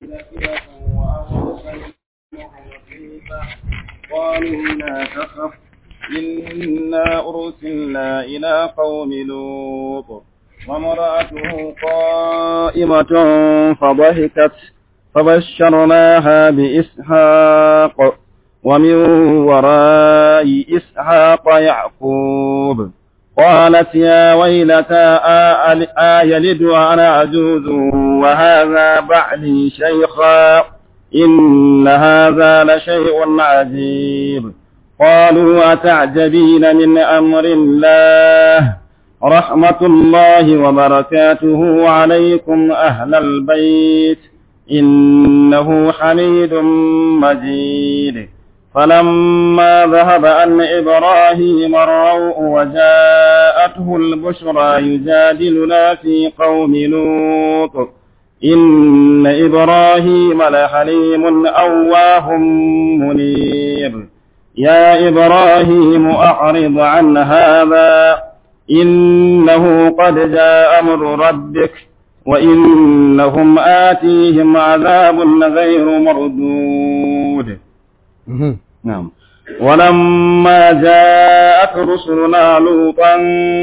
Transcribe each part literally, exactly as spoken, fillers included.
نكرة وأوجس مخيفة قالوا لا تخف إنا أرسلنا إلى قوم لوط وامرأته قائمة فضحكت فبشرناها بإسحاق ومن وراء إسحاق يعقوب قالت يا ويلتى آيلد وأنا عجوز وهذا بعلي شيخا إن هذا لشيء عجيب قالوا أتعجبين من أمر الله رحمة الله وبركاته عليكم أهل البيت إنه حميد مجيد فلما ذهب عن إبراهيم الروع وجاءته البشرى يجادلنا في قوم لوط إن إبراهيم لحليم أواه منيب يا إبراهيم أعرض عن هذا إنه قد جاء أمر ربك وإنهم آتيهم عذاب غير مردود. نعم. ولما جاءت رسلنا لوطا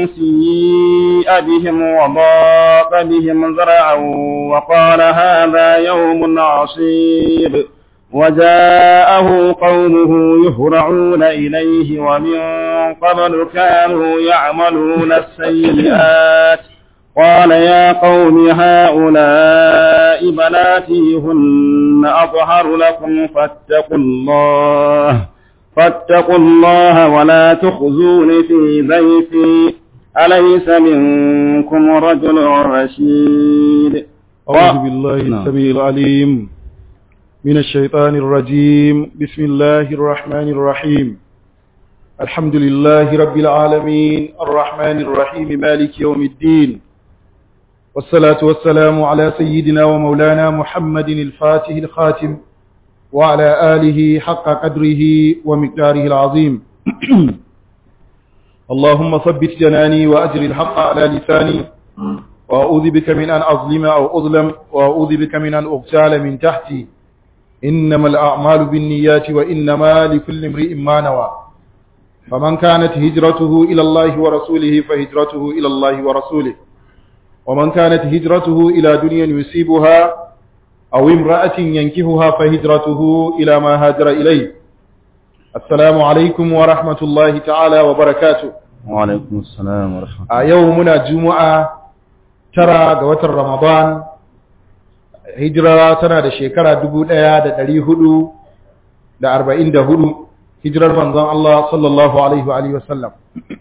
سيء بهم وضاق بهم ذرعا وقال هذا يوم عصيب وجاءه قومه يهرعون إليه ومن قبل كانوا يعملون السيئات قال يا قوم هؤلاء بناتي هن أطهر لكم فاتقوا الله فاتقوا الله ولا تخزون في ضيفي أليس منكم رجل رشيد. أعوذ بالله السميع العليم من الشيطان الرجيم. بسم الله الرحمن الرحيم. الحمد لله رب العالمين الرحمن الرحيم مالك يوم الدين والصلاة والسلام على سيدنا ومولانا محمد الفاتح الخاتم وعلى آله حق قدره ومقداره العظيم. اللهم ثبت جناني وأجر الحق على لساني وأعوذ بك من أن أظلم أو أظلم وأعوذ بك من أن أغتال من تحتي إنما الأعمال بالنيات وإنما لكل امرئ ما نوى فمن كانت هجرته إلى الله ورسوله فهجرته إلى الله ورسوله ومن كانت هجرته إلى دنيا يصيبها أو امرأة ينكحها فهجرته إلى ما هاجر إليه. السلام عليكم ورحمة الله تعالى وبركاته. وعليكم السلام ورحمة الله. يومنا جمعة ترى قوة رمضان hijira tana da shekara dubu ɗaya da ɗari hudu da arba'in da hudu hijirar manzon Allah sallallahu alaihi wa sallam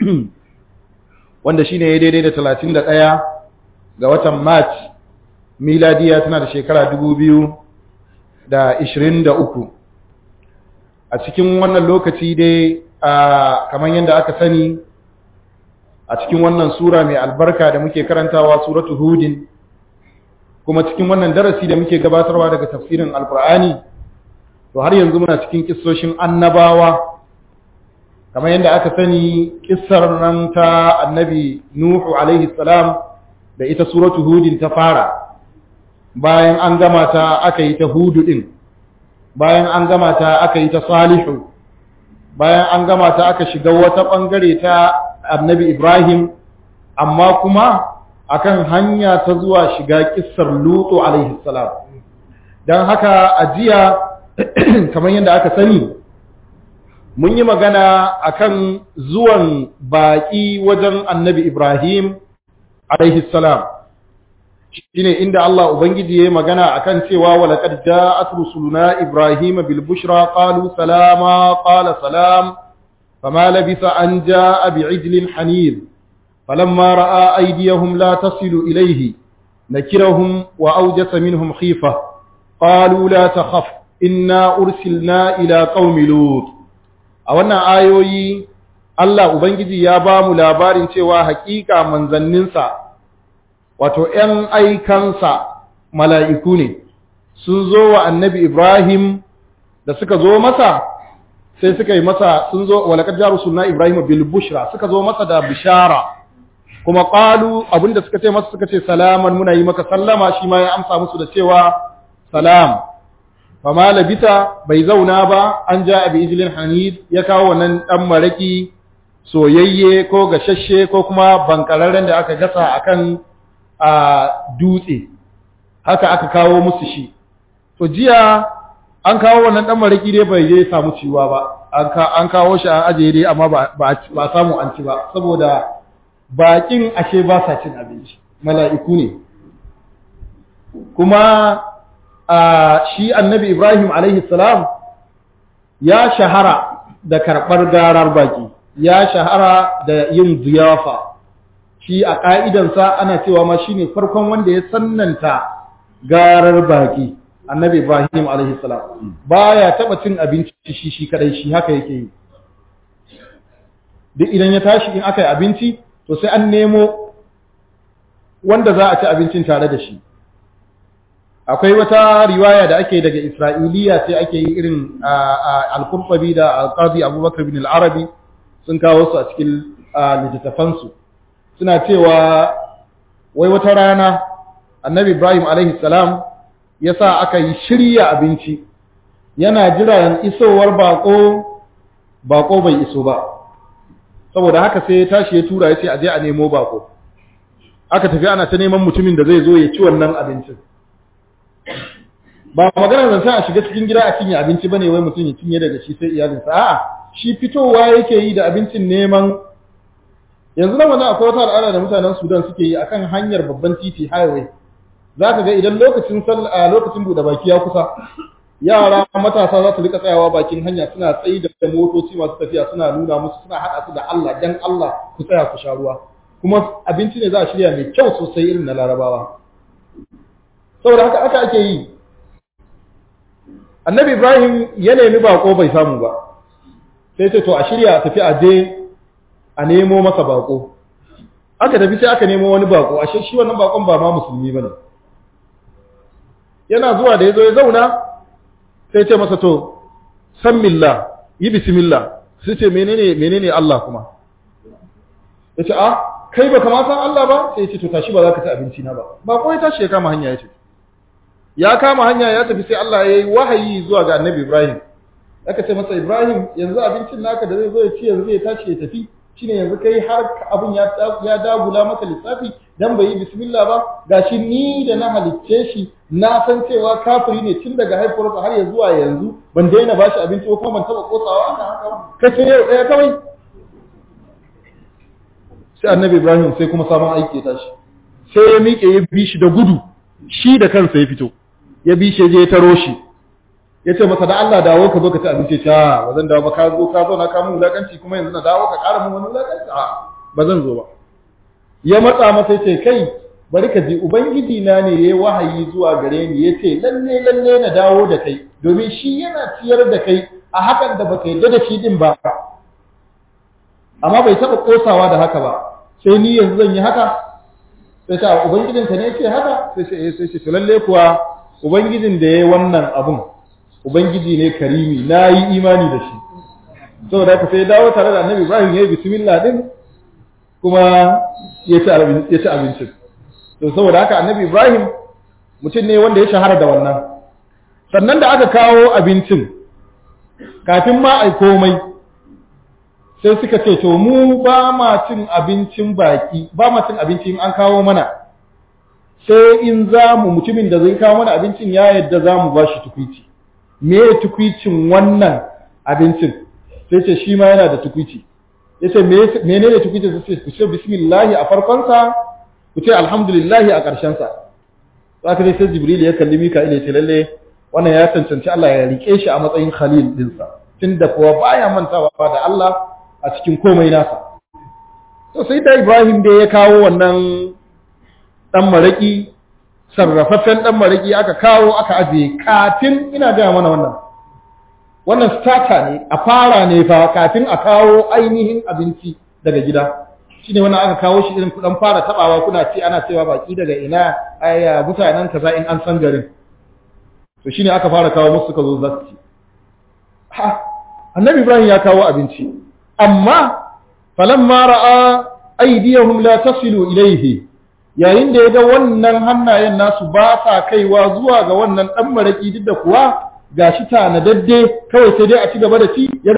wanda shine ya daidai da talatin da ɗaya ga watan March miladiya tana da shekara dubu biyu da ishirin da uku. A cikin wannan lokaci dai kamar yadda aka sani a cikin wannan sura mai albarka da muke karantawa suratu Hudin kuma cikin wannan darasi da muke gabatarwa daga tafsirin alkur'ani to har yanzu muna cikin kissoshin annabawa kamar yadda aka sani kissar nan ta annabi nuhu alaihi salam da ita suratu hudin ta fara bayan an gama ta aka yi ta hudu din bayan an gama ta aka yi ta salihu bayan an gama ta aka shiga wata bangare ta annabi ibrahim amma kuma akan hanya ta zuwa shiga kissar Lutu alaihi salam. Dan haka ajiya kamar yadda aka sani mun yi magana akan zuwan baki wajen Annabi Ibrahim alaihi salam. Shine inda Allah ubangiji yayi magana akan cewa walaqad ja'at rusuluna Ibrahim bil bushra qalu salama qala salam fama labisa an ja'a bi'ijlin hanir فلما رأى أيديهم لا تصل إليه نكرهم وأوجس منهم خيفة قالوا لا تخف إنا أرسلنا إلى قوم لوط. أولنا آيوي الله أبنجي يابا ملابار سوى حقيقة من ظننسا وتؤن أي كنسا ملائكوني سنزو النبي إبراهيم da suka zo masa sai suka yi masa sun zo walaqad ja rusulna Ibrahim bil bushra suka zo masa da bishara kuma qalu abinda suka ce masa suka ce salaman muna yi maka sallama shi ma ya amsa musu da cewa salam fama labita bai zauna ba an ja bi ijlin hanid ya kawo wannan dan maraki soyayye ko gashashe ko kuma bankararren da aka gasa akan a dutse haka aka kawo musu shi to jiya an kawo wannan dan maraki dai bai je samu ciwa ba an kawo shi an ajiye dai amma ba ba samu an ci ba saboda bakin ashe ba sa cin abinci mala'iku ne kuma a shi annabi Ibrahim alaihi salam ya shahara da karɓar garar baki ya shahara da yin ziyafa shi a ƙa'idansa ana cewa ma shine farkon wanda ya sannanta garar baki annabi Ibrahim alaihi salam baya taba cin abinci shi shi kadai shi haka yake yi duk idan ya tashi in aka yi abinci to sai an nemo wanda za a ci abincin tare da shi akwai wata riwaya da ake daga Isra'iliya sai ake yi irin al-Qurtubi da al-Qadi Abubakar bin al-Arabi sun kawo su a cikin littattafan su suna cewa wai wata rana annabi Ibrahim alaihi salam yasa aka yi shirya abinci yana jiran isowar bako bako bai iso ba saboda haka sai ya tashi ya tura yace aje a nemo bako aka tafi ana ta neman mutumin da zai zo ya ci wannan abincin ba magana zan sa a shiga cikin gida a cinye abinci bane wai mutum ya cinye daga shi sai iyalinsa a'a shi fitowa yake yi da abincin neman yanzu nan wannan akwai wata al'ada da mutanen Sudan suke yi akan hanyar babban titi highway zaka ga idan lokacin sallah lokacin bude baki ya kusa yara matasa za su rika tsayawa bakin hanya suna tsayi da motoci masu tafiya suna nuna musu suna hada su da Allah dan Allah ku tsaya ku sha ruwa kuma abinci ne za a shirya mai kyau sosai irin na Larabawa saboda haka aka ake yi annabi Ibrahim ya nemi bako bai samu ba sai ce to a shirya tafi a je a nemo masa bako aka tafi sai aka nemo wani bako ashe shi wannan bakon ba ma musulmi bane yana zuwa da yazo ya zauna sai ce masa to sammillah yi bismillah sai ce menene menene Allah kuma yace a kai baka ma san Allah ba sai yace to tashi ba za ka ci abinci na ba bako ya tashi ya kama hanya yace ya kama hanya ya tafi sai Allah ya yi wahayi zuwa ga annabi Ibrahim aka ce masa Ibrahim yanzu abincin naka da zai zo ya ci yanzu ya tashi ya tafi shine yanzu kai har abun ya ya dagula maka lissafi dan bai yi bismillah ba gashi ni da na halicce shi na san cewa kafiri ne tun daga haifuwarsa har ya zuwa yanzu ban daina bashi abinci ko kuma ban taba kosawa aka haka kace yau ɗaya kawai sai annabi Ibrahim sai kuma sabon aiki ya tashi sai ya miƙe ya bi shi da gudu shi da kansa ya fito ya bi shi je ya taro shi ya ce masa da Allah dawo ka zo ka ci abinci ta ba zan dawo ba ka zo ka zo na ka mun wulakanci kuma yanzu na dawo ka ƙara mun wani wulakanci a ba zan zo ba ya matsa masa ya ce kai bari ka ji ubangiji na ne yayi wahayi zuwa gare ni ya ce lalle lalle na dawo da kai domin shi yana ciyar da kai a hakan da baka yarda da shi din ba amma bai taɓa kosawa da haka ba sai ni yanzu zan yi haka sai ta ubangijinka ne yake haka sai sai sai sai lalle kuwa ubangijin da yayi wannan abun ubangiji ne karimi nayi imani da shi saboda haka sai dawo tare da annabi Ibrahim yayi bismillah din kuma ya ci abinci ya ci abinci to saboda haka annabi Ibrahim mutum ne wanda ya shahara da wannan sannan da aka kawo abincin kafin ma ai komai sai suka ce to mu ba ma cin abincin baki ba ma cin abinci in an kawo mana sai in za mu mutumin da zai kawo mana abincin ya yadda za mu ba shi tukwici me tukwicin wannan abincin sai ce shi ma yana da tukwici ya ce menene tukwicin sai ku ce bismillahi a farkonsa ku ce alhamdulillahi a ƙarshensa za ka sai jibril ya kalli mika'il ya ce lalle wannan ya cancanci Allah ya rike shi a matsayin khalil dinsa tunda kuwa baya mantawa da Allah a cikin komai nasa to sai da Ibrahim da ya kawo wannan dan maraki sarrafaffen dan maraki aka kawo aka aje kafin ina ga mana wannan wannan starter ne a fara ne fa kafin a kawo ainihin abinci daga gida shine wannan aka kawo shi irin kudan fara tabawa kuna ci ana cewa baki daga ina aya mutanen kaza in an san garin to shine aka fara kawo musu suka zo zasu ci ha annabi Ibrahim ya kawo abinci amma falamma ra'a aydiyahum la tasilu ilayhi yayin da ya ga wannan hannayen nasu ba sa kaiwa zuwa ga wannan dan maraki duk da kuwa gashi tanadadde kawai sai dai a ci gaba da ci ya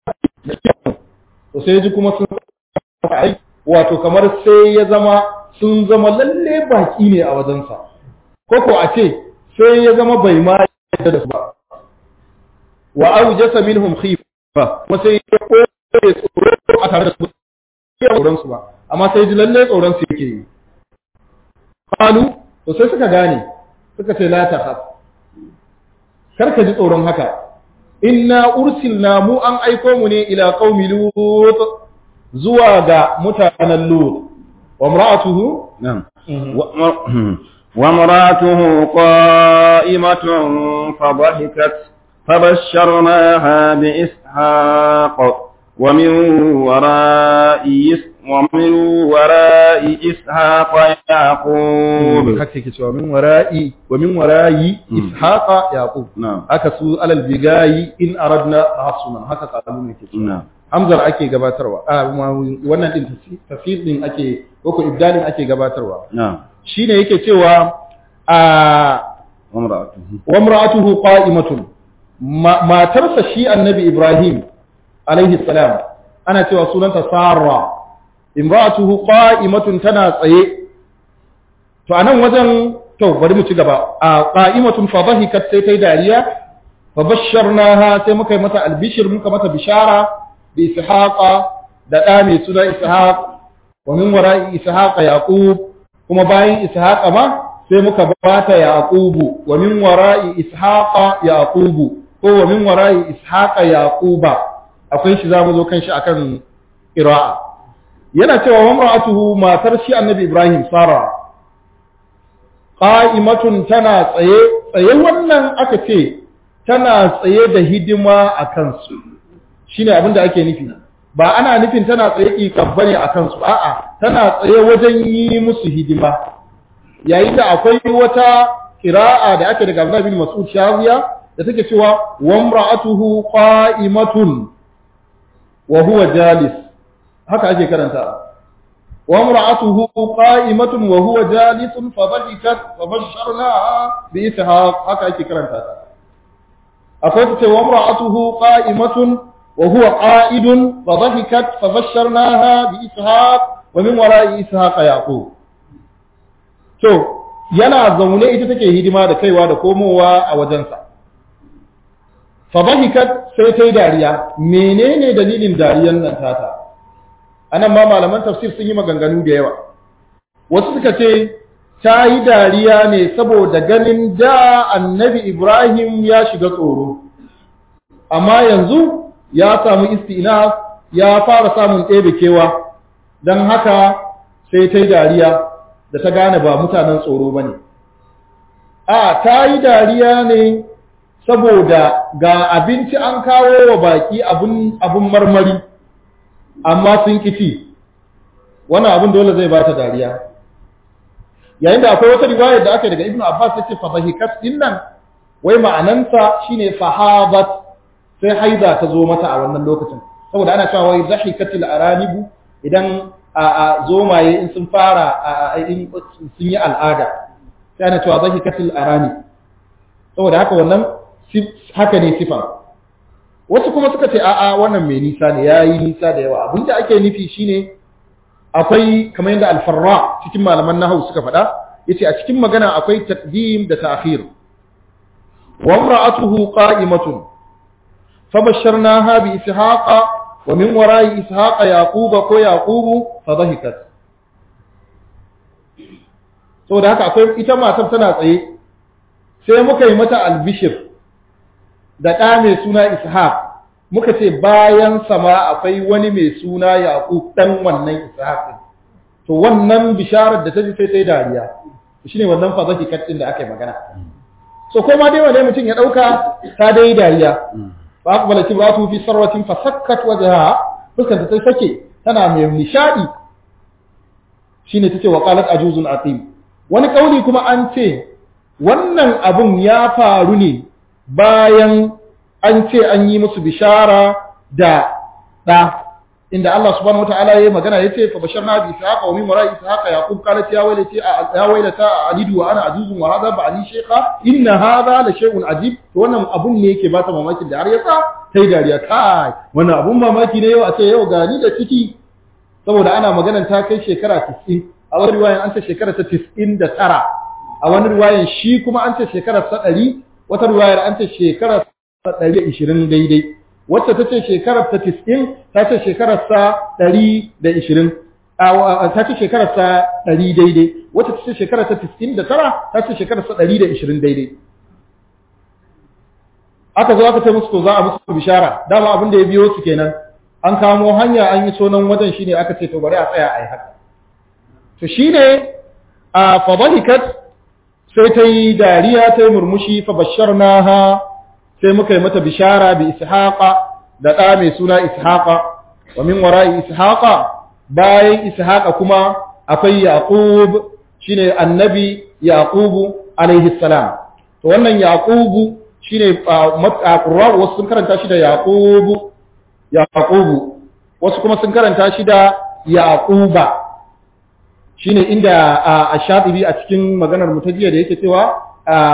to sai ji kuma sun wato kamar sai ya zama sun zama lalle baki ne a wajensa ko ko a ce sai ya zama bai ma yadda da su ba wa awjasa minhum khifa kuma sai ya koyi tsoro a tare da su tsoron su ba amma sai ji lalle tsoron su yake yi qalu to sai suka gane suka ce la takhaf karka ji tsoron haka inna ursilna mu an aiko mu ne ila qaumi lut zuwa ga mutanen lut wa imra'atuhu na'am wa imra'atuhu qa'imatun fadhahikat fabashsharnaha bi ishaq wa min wara'i ومن وراء إسحاق يعقوب حكي كتوا من وراء ومن وراء إسحاق يعقوب نعم أكسو على البقاي إن أردنا حصنا هكا قالوا من كتوا نعم حمزة أكي قباتروا آه وانا دين تفسير دين أكي وكو إبدال أكي قباتروا نعم شين هيك كتوا آه وامرأته وامرأته قائمة ما, ما ترسى شيء النبي إبراهيم عليه السلام أنا توا سنة سارة imra'atuhu qa'imatun tana tsaye to anan wajen to bari mu ci gaba a qa'imatun fa dhahikat sai tai dariya fa basharnaha sai muka yi mata albishir muka mata bishara bi ishaqa da da mai suna ishaq wa min wara'i ishaqa yaqub kuma bayan ishaqa ma sai muka bata yaqubu wa min wara'i ishaqa yaqubu ko wa min wara'i ishaqa yaquba akwai shi zamu zo kan shi akan qira'a yana cewa wa mar'atuhu matar shi annabi Ibrahim Sara qa'imatun tana tsaye tsaye wannan aka ce tana tsaye da hidima a kansu shine abin da ake nufi ba ana nufin tana tsaye kikab bane a kansu a'a tana tsaye wajen yi musu hidima yayin da akwai wata qira'a da ake daga Abdullah bin Mas'ud Shawiya da take cewa wa mar'atuhu qa'imatun wa huwa jalis haka ake karanta wa imra'atuhu qa'imatun wa huwa jalisun fa dhahikat fa basharnaha bi ishaq haka ake karanta ta akwai ta wa imra'atuhu qa'imatun wa huwa qa'idun fa dhahikat fa basharnaha bi ishaq wa min wara'i ishaq yaqub to yana zaune ita take hidima da kaiwa da komowa a wajensa fa dhahikat sai ta yi dariya menene dalilin dariyan nan tata anan ma malaman tafsir sun yi maganganu da yawa wasu suka ce ta yi dariya ne saboda ganin da annabi Ibrahim ya shiga tsoro amma yanzu ya samu istinaf ya fara samun ɗebe kewa don haka sai ta yi dariya da ta gane ba mutanen tsoro ba ne a ta yi dariya ne saboda ga abinci an kawo wa baki abun marmari amma sun kici wannan abin dole zai bata dariya yayin da akwai wata riwaya da aka daga Ibn Abbas yace fa dhahikat dinnan wai ma'anansa shine fahabat sai haida ta zo mata a wannan lokacin saboda ana cewa wai dhahikatil aranibu idan a, a zomaye in sun fara in sun yi al'ada sai ana cewa dhahikatil aranib saboda haka wannan haka ne sifa wasu kuma suka ce a'a wannan mai nisa ne yayi nisa da yawa abinda ake nufi shine akwai kamar yadda al-Farra cikin malaman nahwu suka faɗa yace a cikin magana akwai taqdim da ta'khir wa imra'atuhu qa'imatun fabashsharnaha bi ishaqa wa min wara'i ishaqa yaquba ko yaqubu fadhahikat saboda haka akwai ita matar tana tsaye sai muka yi mata albishir da ɗa mai suna ishaq muka ce bayan sama akwai wani mai suna yaqub dan wannan ishaq to wannan bisharar da ta ji sai sai dariya shine wannan fadhahikat din da aka yi magana so ko ma dai wanda mutum ya dauka ta dai dariya fa aqbalat imratu fi sarwatin fa sakkat wajha fuskanta ta sake tana mai nishadi shine tace wa qalat ajuzun aqim wani kauli kuma an ce wannan abun ya faru ne bayan an ce an yi musu bishara da da inda Allah subhanahu wataala yayi magana yace fa basharna bi ishaqa wa min wara'i ishaqa yaqub qalat ya waylati ya waylata alidu wa ana ajuzun wa hadha ba'li shaykha inna hadha la shay'un ajib to wannan abun ne yake bata mamaki da har yasa sai dariya kai wannan abun mamaki ne yau a ce yau gani da ciki saboda ana maganar ta kai shekara tis'in a wani riwayan an ce shekara ta tis'in da tara a wani riwayan shi kuma an ce shekara ta ɗari wata riwayar an ce shekara ta ɗari da ishirin daidai wacce ta ce shekarar ta tis'in ta ce shekarar ta ɗari da ishirin ta ce shekarar ta ɗari daidai wacce ta ce shekarar ta tis'in da tara ta ce shekarar ta ɗari da ishirin daidai aka zo aka ce musu to za a musu bishara dama abin da ya biyo su kenan an kamo hanya an yi sonan wajen shine aka ce to bari a tsaya a yi haka to shine a fadalikat sai ta yi dariya ta yi murmushi fa basharnaha sai muka yi mata bishara bi ishaqa da ɗa mai suna ishaqa wa min wara'i ishaqa bayan ishaqa kuma akwai yaqub shine annabi yaqubu alaihi salam to wannan yaqubu shine qurra wasu sun karanta shi da yaqubu yaqubu wasu kuma sun karanta shi da yaquba shine inda ash-shatibi a cikin maganar mutajiya da yake cewa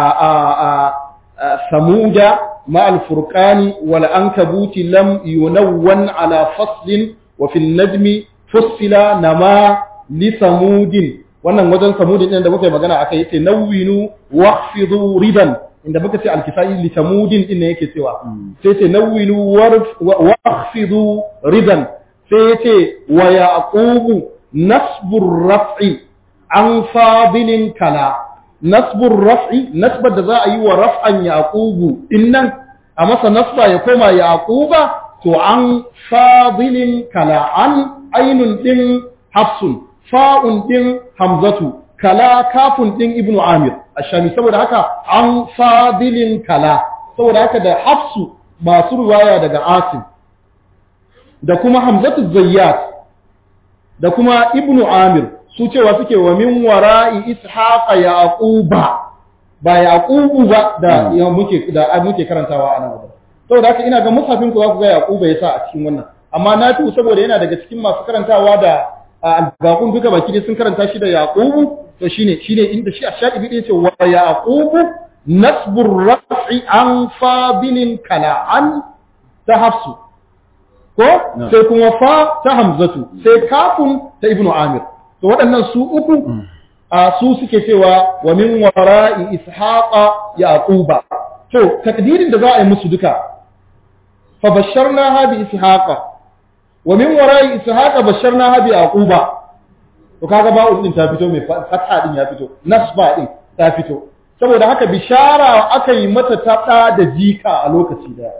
samuda مع الفرقان والعنكبوت لم ينون على فصل وفي النجم فصل نما لثمود wannan wajen samudin din da muka yi magana akai yace nawwinu waqfidu ridan inda muka ce alkifai li samudin din ne yake cewa sai yace nawwinu waqfidu ridan sai yace wa yaqubu nasbur raf'i an fadilin kala nasbur raf'i nasbar da za a yi wa raf'an yaqubu innan a masa nasba ya koma yaquba to an fadilin kala an ainun din hafsun fa'un din hamzatu kala kafun din ibnu amir ashami saboda haka an fadilin kala saboda haka da hafsu masu ruwaya daga asim da kuma hamzatu zayyat da kuma ibnu amir su cewa suke wa min wara'i ishaqa yaquba ba yaqubu ba da muke da muke karantawa anan wajen saboda haka ina ga musafin ku za ku ga yaquba yasa a cikin wannan amma na tu saboda yana daga cikin masu karantawa da albaqun duka baki dai sun karanta shi da yaqubu to shine shine inda shi ash-shatibi yace wa yaqubu nasbur raf'i an fabilin kala'an ta hafsu ko sai kuma fa ta hamzatu sai kafun ta ibnu amir to waɗannan su uku a su suke cewa wa min wara'i ishaqa yaquba to takdirin da za a yi musu duka fa basharnaha bi ishaqa wa min wara'i ishaqa basharnaha bi yaquba to kaga ba'u din ta fito mai fatha din ya fito nasba din ta fito saboda haka bishara aka yi mata ta da jika a lokaci daya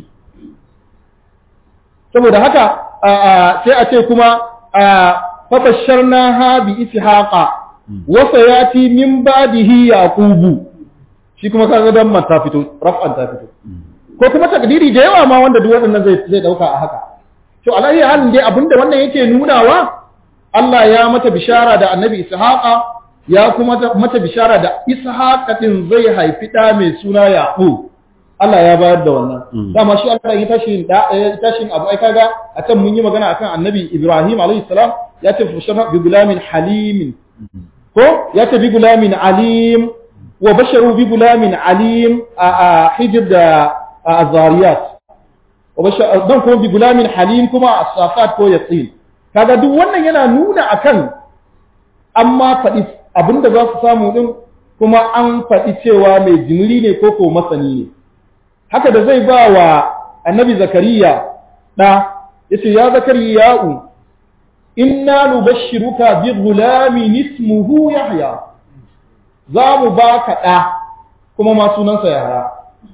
saboda haka sai a ce kuma فبشرناها بإسحاق وسياتي من بعده يعقوب shi kuma kaga dan man ta fito raf'an ta fito ko kuma takdiri da yawa ma wanda duk wadannan zai zai dauka a haka to alayi halin dai abinda wannan yake nunawa Allah ya mata bishara da Annabi Ishaqa ya kuma mata bishara da Ishaqa din zai haifi da mai suna Yaqub Allah ya bayar da wannan dama shi Allah ya tashi da tashin abu ai kaga a can mun yi magana akan Annabi Ibrahim alayhi salam ya ce fushana bi gulamin halim ko ya ce bi gulamin alim wa basharu bi gulamin alim a hijr da azariyat wa bashar dan ko bi gulamin halim kuma as-safat ko yasin kaga duk wannan yana nuna akan amma fadi abinda za su samu din kuma an fadi cewa mai jimri ne ko ko masani ne haka da zai ba wa annabi zakariya da yace ya zakariya'u inna nubashshiruka bi ghulamin ismuhu yahya za mu baka da kuma ma sunansa yahya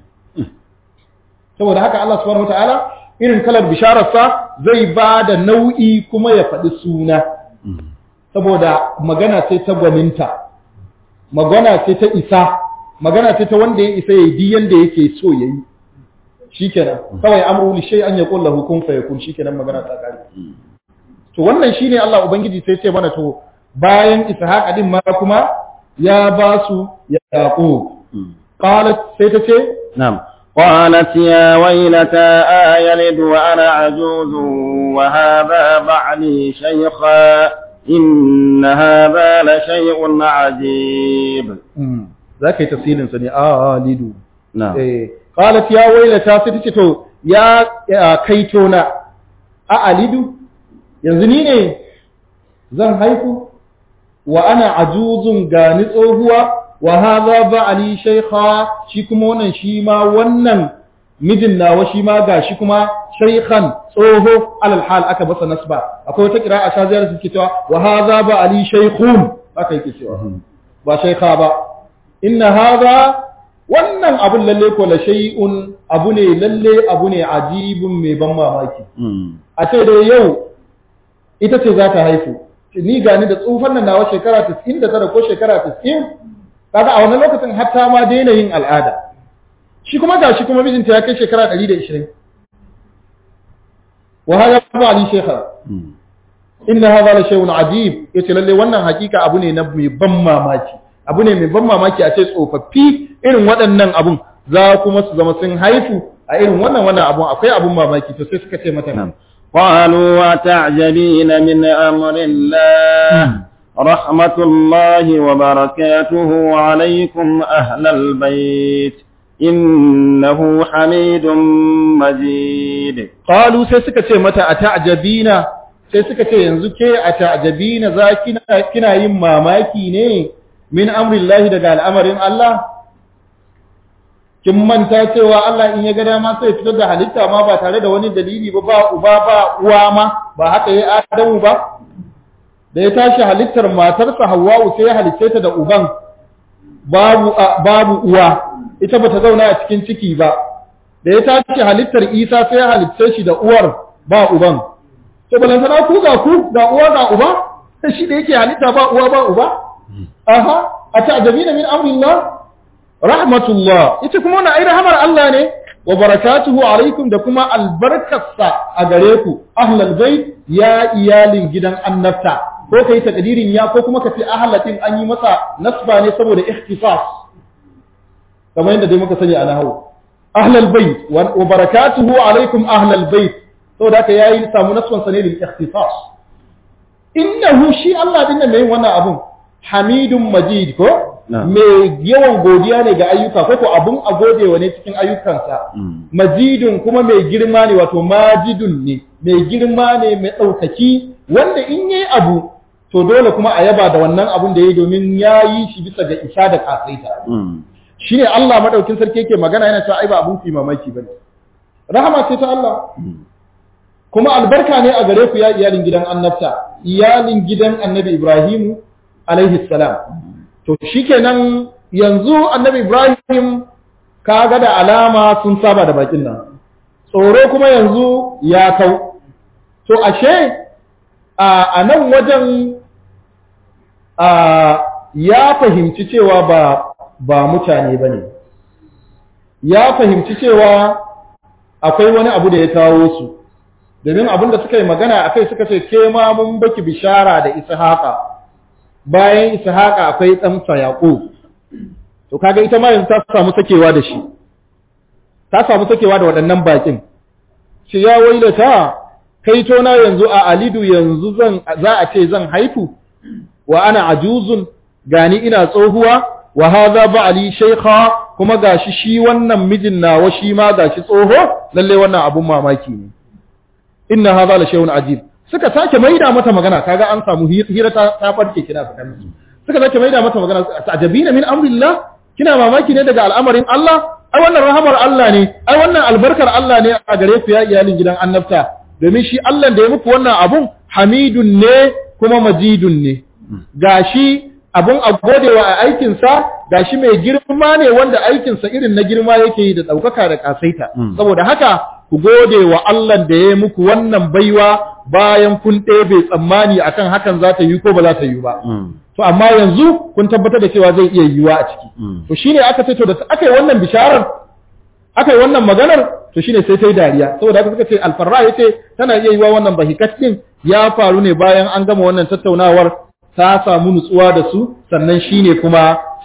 saboda haka Allah subhanahu wataala irin kalar bishararsa zai ba da nau'i kuma ya faɗi suna saboda magana ce ta gwaninta magana ce ta isa magana ce ta wanda ya isa yayi diyan da yake so yayi shikenan kawai amru li shay'an yaqul lahu kun fayakun shikenan magana ta kare to wannan shine Allah ubangiji sai ce mana to bayan Ishaq din ma kuma ya ba su Yaqub qalat sai ta ce na'am قالت يا ويلتى آيلد وأنا عجوز وهذا بعلي شيخا إن هذا لشيء عجيب. ذاك تفصيل سني آلد. نعم. قالت يا ويلتى ستتو يا كيتونا أألد ينزنيني زن هيفو وأنا عجوز غاني tsohuwa wa hadha ba'li shaykha shi kuma wannan shi ma wannan mijin nawa shi ma gashi kuma shaykhan tsoho alal hal aka basa nasba akwai wata qira'a ta ziyara suke cewa wa hadha ba'li shaykhun aka yake cewa ba shaykha ba inna hadha wannan abun lalle ko la shay'un abu ne lalle abu ne ajibun mai ban mamaki a ce da yau ita ce za ta haifu ni gani da tsufan nan nawa shekara tis'in da tara ko shekara tis'in kaga a wannan lokacin hatta ma daina yin al'ada shi kuma gashi kuma mijinta ya kai shekara ɗari da ishirin wa hada ali shaykha inna hadha la shay'un ajib yace lalle wannan hakika abu ne na mai ban mamaki abu ne mai ban mamaki a ce tsofaffi irin waɗannan abun za kuma su zama sun haifu a irin wannan wannan abun akwai abun mamaki to sai suka ce mata nan قالوا وتعجبين من أمر الله رحمة الله وبركاته عليكم أهل البيت إنه حميد مجيد. قالوا سيسكت متى أتعجبين سيسكت ينزك أتعجبين ذاكنا كنا يما ماكيني من أمر الله دقال أمر الله kin manta cewa Allah in ya ga dama sai fitar da halitta ma ba tare da wani dalili ba ba uba ba uwa ma ba haka yayi Adamu ba da ya tashi halittar matarsa Hawwa'u sai ya halicce ta da uban babu babu uwa ita bata zauna a cikin ciki ba da ya tashi halittar Isa sai ya halicce shi da uwar ba uban to balan sana ku ga ku ga uwa ga uba shi da yake halitta ba uwa ba uba aha ata'jabina min amrillah rahmatullah ita kuma wannan ai rahmar Allah ne wa barakatuhu alaikum da kuma albarkarsa a gare ku ahlul bait ya iyalin gidan annabta ko kai takdirin ya ko kuma kace ahlatin an yi masa nasba ne saboda ikhtisas kamar yadda dai muka sani a nahwu ahlul bait wa barakatuhu alaikum ahlul bait saboda haka yayi samu nasban sa ne lil ikhtisas innahu shi Allah din nan mai wannan abun hamidun majid ko mai yawan godiya ne ga ayyuka ko ko abun a godewa ne cikin ayyukansa majidun kuma mai girma ne wato majidun ne mai girma ne mai ɗaukaki wanda in yayi abu to dole kuma a yaba da wannan abun da yayi domin yayi shi bisa ga isha da kasaita shine Allah madaukin sarki yake magana yana cewa ai ba abun fi mamaki bane rahama ce ta Allah kuma albarka ne a gare ku ya iyalin gidan annabta iyalin gidan annabi Ibrahim alaihi salam to shikenan yanzu annabi Ibrahim kaga da alama sun saba da bakin nan tsoro kuma yanzu ya kau to ashe a nan wajen a ya fahimci cewa ba ba mutane bane ya fahimci cewa akwai wani abu da ya kawo su domin abin da suka yi magana akai suka ce ke ma mun baki bishara da Ishaqa bayan Ishaqa akwai ɗansa Yaqub to kaga ita ma yanzu ta samu sakewa da shi ta samu sakewa da waɗannan bakin shi ya wailata kai to na yanzu a alidu yanzu zan za a ce zan haifu wa ana ajuzun gani ina tsohuwa wa hadha ba'li shaykha kuma gashi shi wannan mijin nawa shi ma gashi tsoho lalle wannan abun mamaki ne inna hadha la shay'un ajib suka sake maida mata magana kaga an samu hira ta ta farke kina tsakanin su suka sake maida mata magana ta'jabina min amrillah kina mamaki ne daga al'amarin Allah ai wannan rahamar Allah ne ai wannan albarkar Allah ne a gare ku ya iyalin gidan annabta domin shi Allah da ya muku wannan abun hamidun ne kuma majidun ne gashi abun a godewa a aikin sa gashi mai girma ne wanda aikin sa irin na girma yake yi da daukaka da kasaita saboda haka ku gode wa Allah da ya muku wannan baiwa bayan kun ɗebe tsammani akan hakan za ta yi ko ba za ta yi ba. To amma yanzu kun tabbatar da cewa zai iya yiwa a ciki. To shine aka ce to da aka yi wannan bisharar aka yi wannan maganar to shine sai ta yi dariya saboda haka suka ce alfarra yace tana iya yiwa wannan bahikat din ya faru ne bayan an gama wannan tattaunawar ta samu nutsuwa da su sannan shine kuma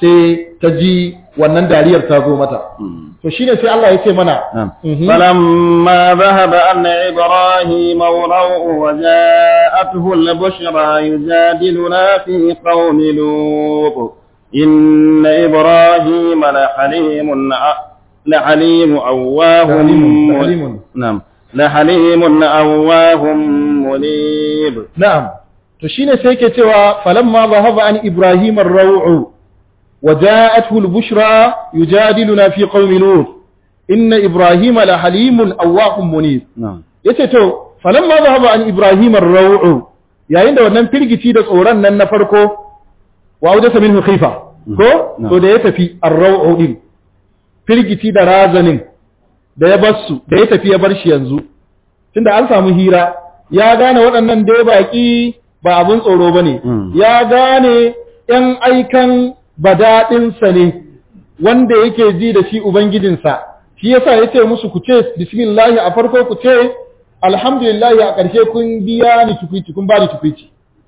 sai ta ji wannan dariyar ta zo mata to shine sai Allah ya ce mana falamma dhahaba anna ibrahima wa ja'atuhu al-bushra yujadiluna fi qaumi lut inna ibrahima la halimun la halimun awwahum na'am la halimun awwahum munib na'am to shine sai yake cewa falamma dhahaba an ibrahima ar-raw'u وجاءته البشرى يجادلنا في قوم لوط إن إبراهيم لحليم أواه منيب نعم yace to falamma dhahaba an ibrahim ar-raw'u yayin da wannan firgici da tsoron nan na farko wa wajasa minhu khifa ko to da ya tafi ar-raw'u din firgici da razanin da ya barsu da ya tafi ya bar shi yanzu tunda an samu hira ya gane waɗannan dai baki ba abun tsoro bane ya gane yan aikan badaɗinsa ne wanda yake ji da shi Ubangijinsa, shi yasa ya ce musu ku ce bismillahi a farko ku ce alhamdulillahi a ƙarshe kun biya ni tukwici, kun ba ni tukwici.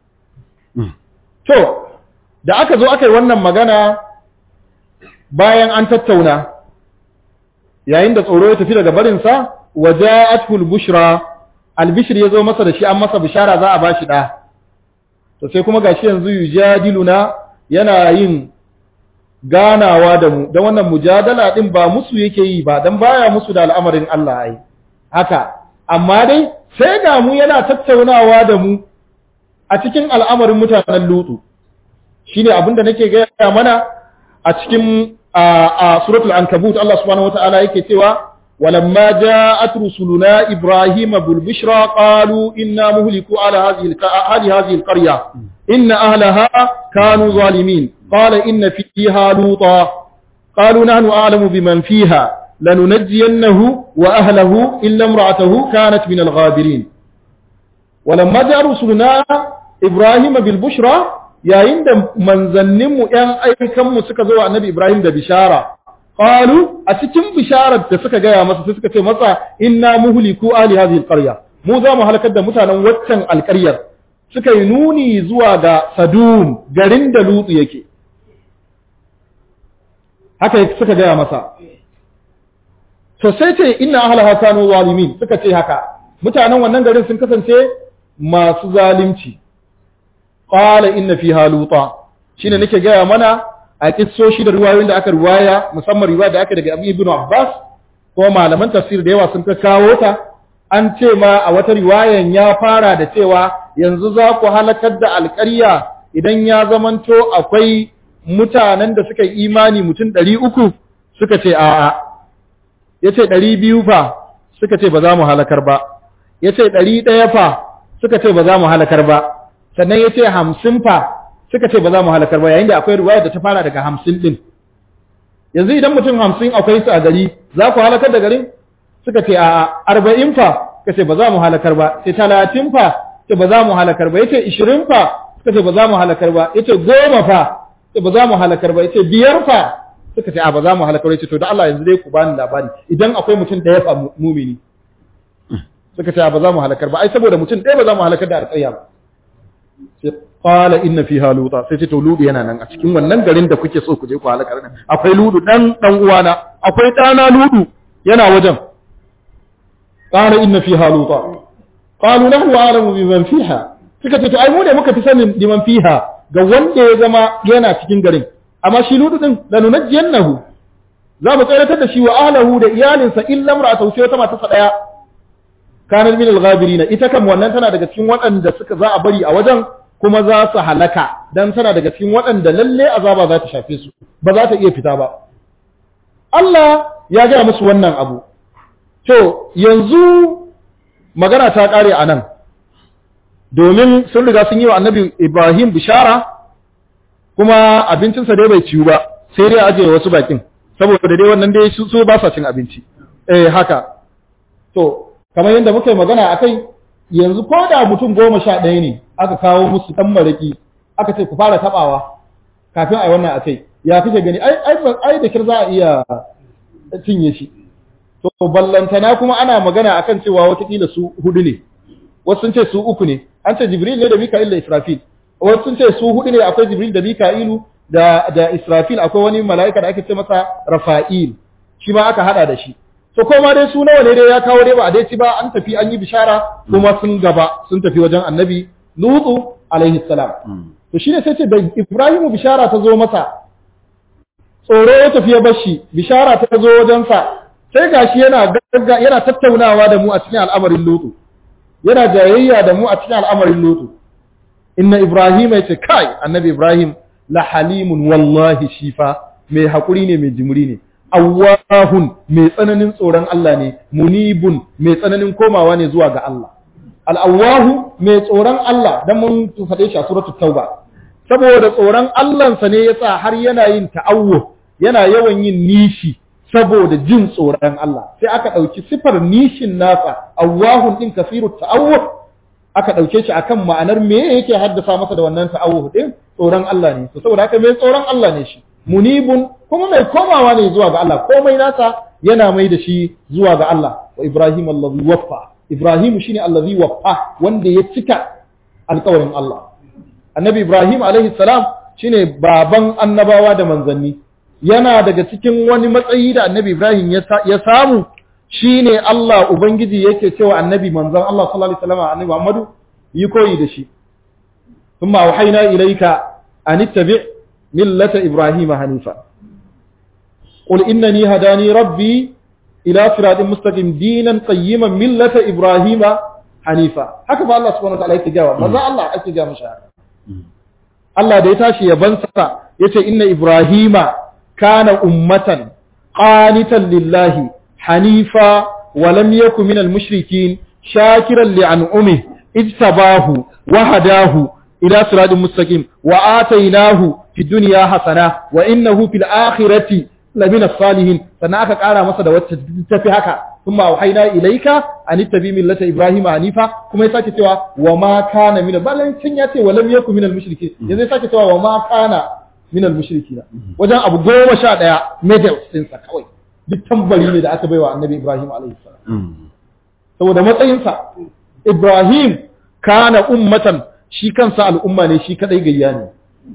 To, da aka zo aka yi wannan magana bayan an tattauna, yayin da tsoro ya tafi daga barinsa, waje atul bushra, albishir ya zo masa da shi an masa bishara za a ba shi ɗa. To sai kuma gashi yanzu yujadiluna yana yin ganawa da mu don wannan mujadala din ba musu yake yi ba dan baya musu da al'amarin Allah ai haka amma dai sai ga mu yana tattaunawa da mu a cikin al'amarin mutanen Lutu shine abinda nake ga mana a cikin a suratul ankabut Allah subhanahu wataala yake cewa walamma ja'at rusuluna ibrahima bil bishra qalu inna muhliku ala hadhihi hadhihi al qarya inna ahlaha kanu zalimin قال إن فيها لوطا قالوا نحن أعلم بمن فيها لننجينه وأهله إلا امرأته كانت من الغابرين ولما جاء رسلنا إبراهيم بالبشرى يا عند من ظنم أن أي كم سكزوا النبي إبراهيم ده بشارة قالوا أتكم بشارة تسكى جاء مسا تسكى مسا إنا مهلكوا أهل هذه القرية مو ذا مهلكة ده متانا وطن القرية سكى نوني زوا ده صدوم غرين ده لوط يكي haka suka gaya masa to sai ce inna ahlaha kanu zalimin suka ce haka mutanen wannan garin sun kasance masu zalunci qala inna fiha luta shine nake gaya mana a kissoshi da riwayoyin da aka riwaya musamman riwaya da aka daga Ibn Abbas ko malaman tafsir da yawa sun ka kawo ta an ce ma a wata riwayan ya fara da cewa yanzu za ku halakar da alƙarya idan ya zamanto akwai mutanen da suka yi imani mutum ɗari uku suka ce a'a ya ce ɗari biyu fa suka ce ba za mu halakar ba ya ce ɗari ɗaya fa suka ce ba za mu halakar ba sannan ya ce hamsin fa suka ce ba za mu halakar ba yayin da akwai ruwaya da ta fara daga hamsin ɗin yanzu idan mutum hamsin akwai su a gari za ku halakar da garin suka ce a'a arba'in fa suka ce ba za mu halakar ba ce talatin fa ce ba za mu halakar ba ya ce ishirin fa suka ce ba za mu halakar ba ya ce goma fa ba za mu halakar ba yace biyar fa suka ce a ba za mu halakar yace to da Allah yanzu dai ku bani labari idan akwai mutum da ya fa mumini suka ce a ba za mu halakar ba ai saboda mutum ɗaya ba za mu halakar da alƙarya ba sai qala inna fiha luta sai ce to ludu yana nan a cikin wannan garin da kuke so ku je ku halakar nan akwai ludu dan dan uwana akwai ɗana ludu yana wajen qala inna fiha luta qalu nahnu a'lamu biman fiha suka ce to ai mu ne muka fi sanin liman fiha ga wanda ya zama yana cikin garin amma shi ludu din da nunajjiyannahu za mu tsaratar da shi wa ahlihi da iyalinsa illa mar'atu sai ta mata daya kana min al-ghabirin ita kam wannan tana daga cikin waɗanda suka za a bari a wajen kuma za su halaka dan tana daga cikin waɗanda lalle azaba za ta shafe su ba za ta iya fita ba Allah ya ga musu wannan abu to yanzu magana ta kare anan domin sun riga sun yi wa annabi Ibrahim bishara kuma abincinsa dai bai ciwu ba sai dai ajiye wasu bakin saboda dai wannan dai su ba sa cin abinci eh haka to kamar yadda muka yi magana akai yanzu ko da mutum goma sha ɗaya ne aka kawo musu ɗan maraki aka ce ku fara taɓawa kafin a yi wannan akai ya kake gani ai ai ai da kir za a iya cinye shi to ballantana kuma ana magana akan cewa watakila su hudu ne wasu sun ce su uku ne an ce jibril ne da mika'il da israfil wasu sun ce su hudu ne akwai jibril da mika'ilu da da Israfil akwai wani mala'ika da ake ce masa Rafa'il shi ma aka hada da shi to kuma dai su nawa ne dai ya kawo dai ba a dai ci ba an tafi an yi bishara kuma sun gaba sun tafi wajen annabi Lutu alaihi salam to shine sai ce da Ibrahimu bishara ta zo masa tsoro ya tafi ya bashi bishara ta zo wajen sa sai gashi yana yana tattaunawa da mu a cikin al'amarin Lutu yana jayayya da mu a cikin al'amarin Lutu inna Ibrahim ya ce kai annabi Ibrahim la halimun wallahi shifa mai hakuri ne mai jimri ne awwahun mai tsananin tsoron Allah ne munibun mai tsananin komawa ne zuwa ga Allah al-awwahu mai tsoron Allah dan mun faɗe shi a suratul tauba saboda tsoron Allah sa ne yasa har yana yin ta'awwu yana yawan yin nishi saboda jin tsoron Allah sai aka dauki sifar nishin nasa awwahun din kasirut ta'awwu aka dauke shi akan ma'anar me yake haddasa masa da wannan ta'awwu din tsoron Allah ne to saboda haka mai tsoron Allah ne shi munibun kuma mai komawa ne zuwa ga Allah komai nasa yana mai da shi zuwa ga Allah wa Ibrahim allazi waffa Ibrahim shine allazi waffa wanda ya cika alƙawarin Allah annabi Ibrahim alaihi salam shine baban annabawa da manzanni yana daga cikin wani matsayi da annabi Ibrahim ya samu shine Allah ubangiji yake cewa annabi manzon Allah sallallahu alaihi wasallam annabi Muhammadu yi koyi da shi ثم أوحينا إليك أن اتبع ملة إبراهيم حنيفا قل إنني هداني ربي إلى صراط مستقيم دينا قيما ملة إبراهيم حنيفا هكذا الله سبحانه وتعالى يتجاوب ماذا الله يتجاوب مشاهد الله ديتاشي يبنسا يتي إن إبراهيم كان أمة قانتا لله حنيفا ولم يكن من المشركين شاكرا لأنعمه اجتباه وهداه إلى صراط مستقيم وآتيناه في الدنيا حسنة وإنه في الآخرة لمن الصالحين فناك قال مسد وتتفي هكا ثم أوحينا إليك أن اتبع ملة إبراهيم حنيفا كما يساكي توا وما كان من بلن سنياتي ولم يكن من المشركين يزي ساكي توا وما كان من المشركين وجان أبو قوة شاء ديا ميدل سنسا كوي بالتنبلين دا أتبعوا النبي إبراهيم عليه السلام سوى دا متأينسا إبراهيم كان أمة shi kansa al'umma ne shi kadai gayya ne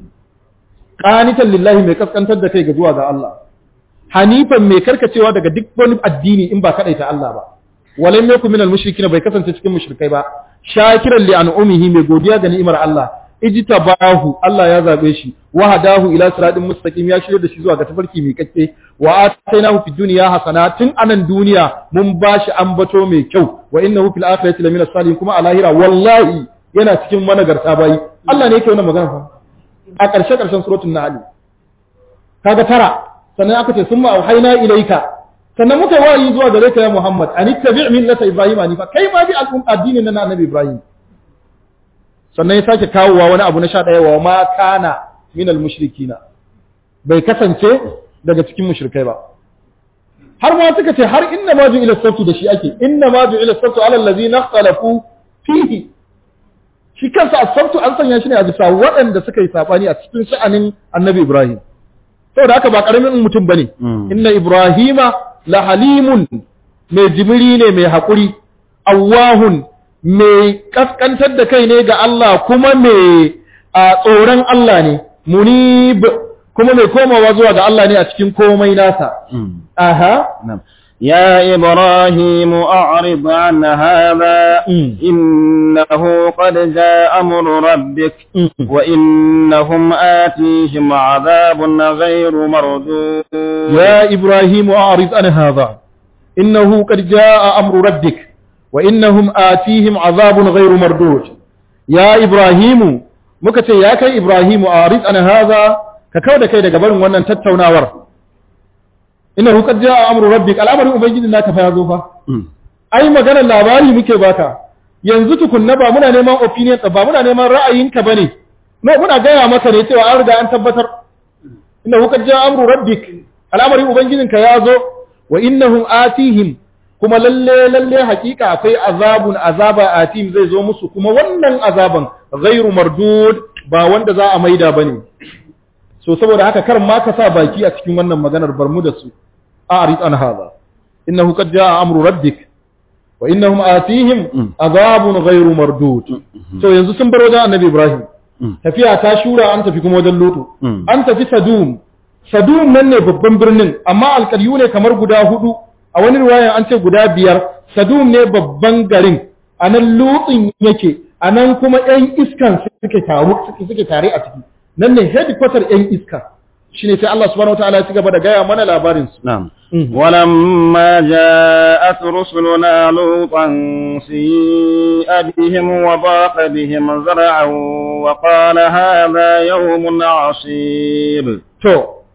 qanitan lillahi mai kaskantar da kai ga zuwa ga Allah hanifan mai karkacewa daga duk wani addini in ba kadai ta Allah ba walam yakum minal mushrikin bai kasance cikin mushrikai ba shakiran li an'umihi mai godiya ga ni'imar Allah ijtabahu Allah ya zabe shi wa hadahu ila siratin mustaqim ya shirye da shi zuwa ga tafarki mai kakke wa atainahu fid dunya hasanatin anan duniya mun bashi ambato mai kyau wa innahu fil akhirati lamina salihin kuma a lahira wallahi yana cikin managarta bayi Allah ne yake wannan magana fa a ƙarshe ƙarshen suratul nahl kaga tara sannan aka ce summa auhayna ilayka sannan muka wayi zuwa gare ka ya Muhammad an tabi' millata ibrahim anifa kai ma bi al'um addinin na annabi ibrahim sannan ya sake kawowa wani abu na sha ɗaya wa ma kana minal mushrikina bai kasance daga cikin mushrikai ba har ma suka ce har inna ma ju'ila as-sabtu da shi ake inna ma ju'ila as-sabtu ala allazina ikhtalafu fihi shi kansa asabtu an sanya shi ne a bisa waɗanda suka yi sabani a cikin sha'anin annabi Ibrahim saboda haka ba karamin mutum bane inna ibrahima la halimun mai jimiri ne mai haƙuri awwahun mai kaskantar da kai ne ga Allah kuma mai tsoron Allah ne munib kuma mai komawa zuwa ga Allah ne a cikin komai nasa aha يا إبراهيم أعرض عن هذا إنه قد جاء أمر ربك وإنهم آتيهم عذاب غير مردود يا إبراهيم أعرض عن هذا إنه قد جاء أمر ربك وإنهم آتيهم عذاب غير مردود يا إبراهيم مكتي يا كي إبراهيم أعرض عن هذا ككود كيد قبل وأن تتوناور innahu qad jaa amru rabbik al'amarin ubangijin naka fa yazo fa ai maganar labari muke baka yanzu tukunna ba muna neman opinion ba muna neman ra'ayinka bane no muna gaya maka ne cewa an riga an tabbatar innahu qad jaa amru rabbik al'amarin ubangijin ka yazo wa innahum atihim kuma lalle lalle hakika akwai azabun azaba atim zai zo musu kuma wannan azaban ghairu mardud ba wanda za a maida bane so saboda haka kar ma ka sa baki a cikin wannan maganar barmu da su a'rid an hada innahu qad jaa amru rabbik wa innahum atihim azabun ghayru mardud so yanzu sun bar wajen annabi Ibrahim tafiya ta shura an tafi kuma wajen lutu an tafi sadum sadum nan ne babban birnin amma alƙaryu ne kamar guda hudu a wani riwayan an ce guda biyar sadum ne babban garin a nan lutsin yake a nan kuma ƴan iskan suke taru suke tare a ciki nan ne headquarter ƴan iska shine sai Allah subhanahu wataala ya ci gaba da gaya mana labarin su na'am walamma ja'at rusuluna lutan si'a bihim wa daqa bihim zar'an wa qala hadha yawmun 'asib to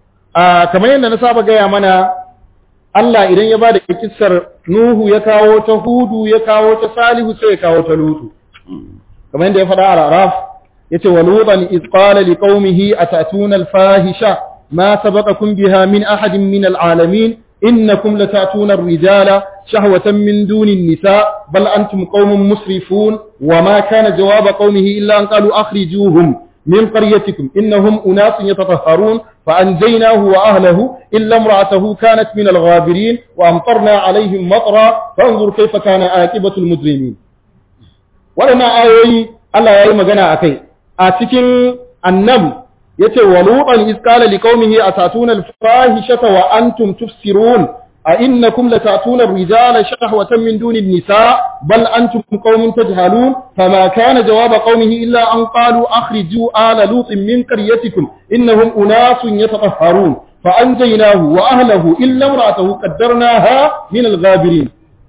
a kamar yadda na saba gaya mana Allah idan ya bada kissar Nuhu ya kawo ta Hudu ya kawo ta Salihu sai ya kawo ta Lutu kamar yadda ya faɗa a Araf yace walutan iz qala liqaumihi atatuna alfahisha ma sabaqakum biha min ahadin min alalamin innakum latatuna arrijala shahwatan min duni an-nisa bal antum qaumun musrifun wama kana jawaba qaumihi illa an qalu akhrijuhum min qaryatikum innahum unasun yatatahharun فأنجيناه وأهله إلا امرأته كانت من الغابرين وأمطرنا عليهم مطرا فانظر كيف كان عاقبة المجرمين ولما آيوي الله يأي مغنى أكي أتكين النمل يتي ولوطا إذ قال لقومه أتاتون الفاحشة وأنتم تبصرون أئنكم لتأتون الرجال شهوة من دون النساء بل أنتم قوم تجهلون فما كان جواب قومه إلا أن قالوا أخرجوا آل لوط من قريتكم إنهم أناس يتطهرون فأنجيناه وأهله إلا امرأته قدرناها من الغابرين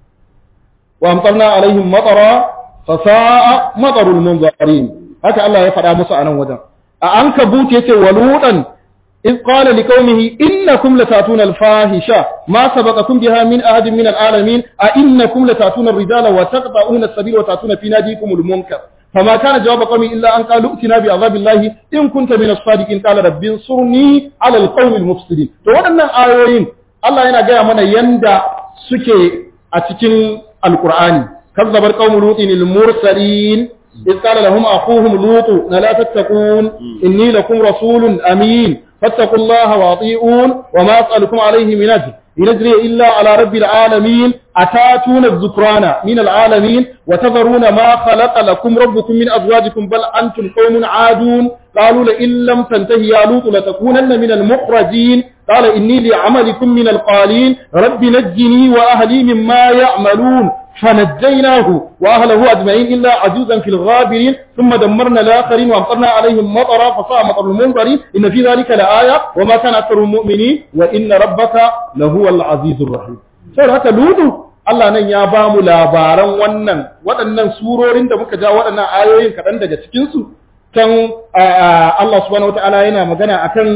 وأمطرنا عليهم مطرا فساء مطر المنذرين هكذا الله يفعل موسى عن وجه أعنكبوت يتي ولوطا إذ قال لقومه إنكم لتأتون الفاحشة ما سبقكم بها من أحد من العالمين أئنكم لتأتون الرجال وتقطعون السبيل وتأتون في ناديكم المنكر فما كان جواب قومه إلا أن قالوا ائتنا بعذاب الله إن كنت من الصادقين قال رب انصرني على القوم المفسدين فوانا آيوين الله ينا جاء من يندى سكي أتكين القرآن كذب القوم لوط المرسلين إذ قال لهم أخوهم لوط لا تتقون إني لكم رسول أمين فاتقوا الله واطيعون وما أسألكم عليه من أجر إن أجري إلا على رب العالمين أتاتون الذكران من العالمين وتذرون ما خلق لكم ربكم من أزواجكم بل أنتم قوم عادون قالوا لئن لم تنتهي يا لوط لتكونن من المخرجين قال إني لعملكم من القالين رب نجني وأهلي مما يعملون فنجيناه وأهله أجمعين إلا عجوزا في الغابرين ثم دمرنا الآخرين وأمطرنا عليهم مطرا فصاع مطر المنذرين إن في ذلك لآية وما كان أكثر المؤمنين وإن ربك لهو العزيز الرحيم sai haka ludu Allah nan ya ba mu labaran wannan waɗannan surorin da muka ja waɗannan ayoyin kaɗan daga cikin su kan Allah subhanahu wataala yana magana akan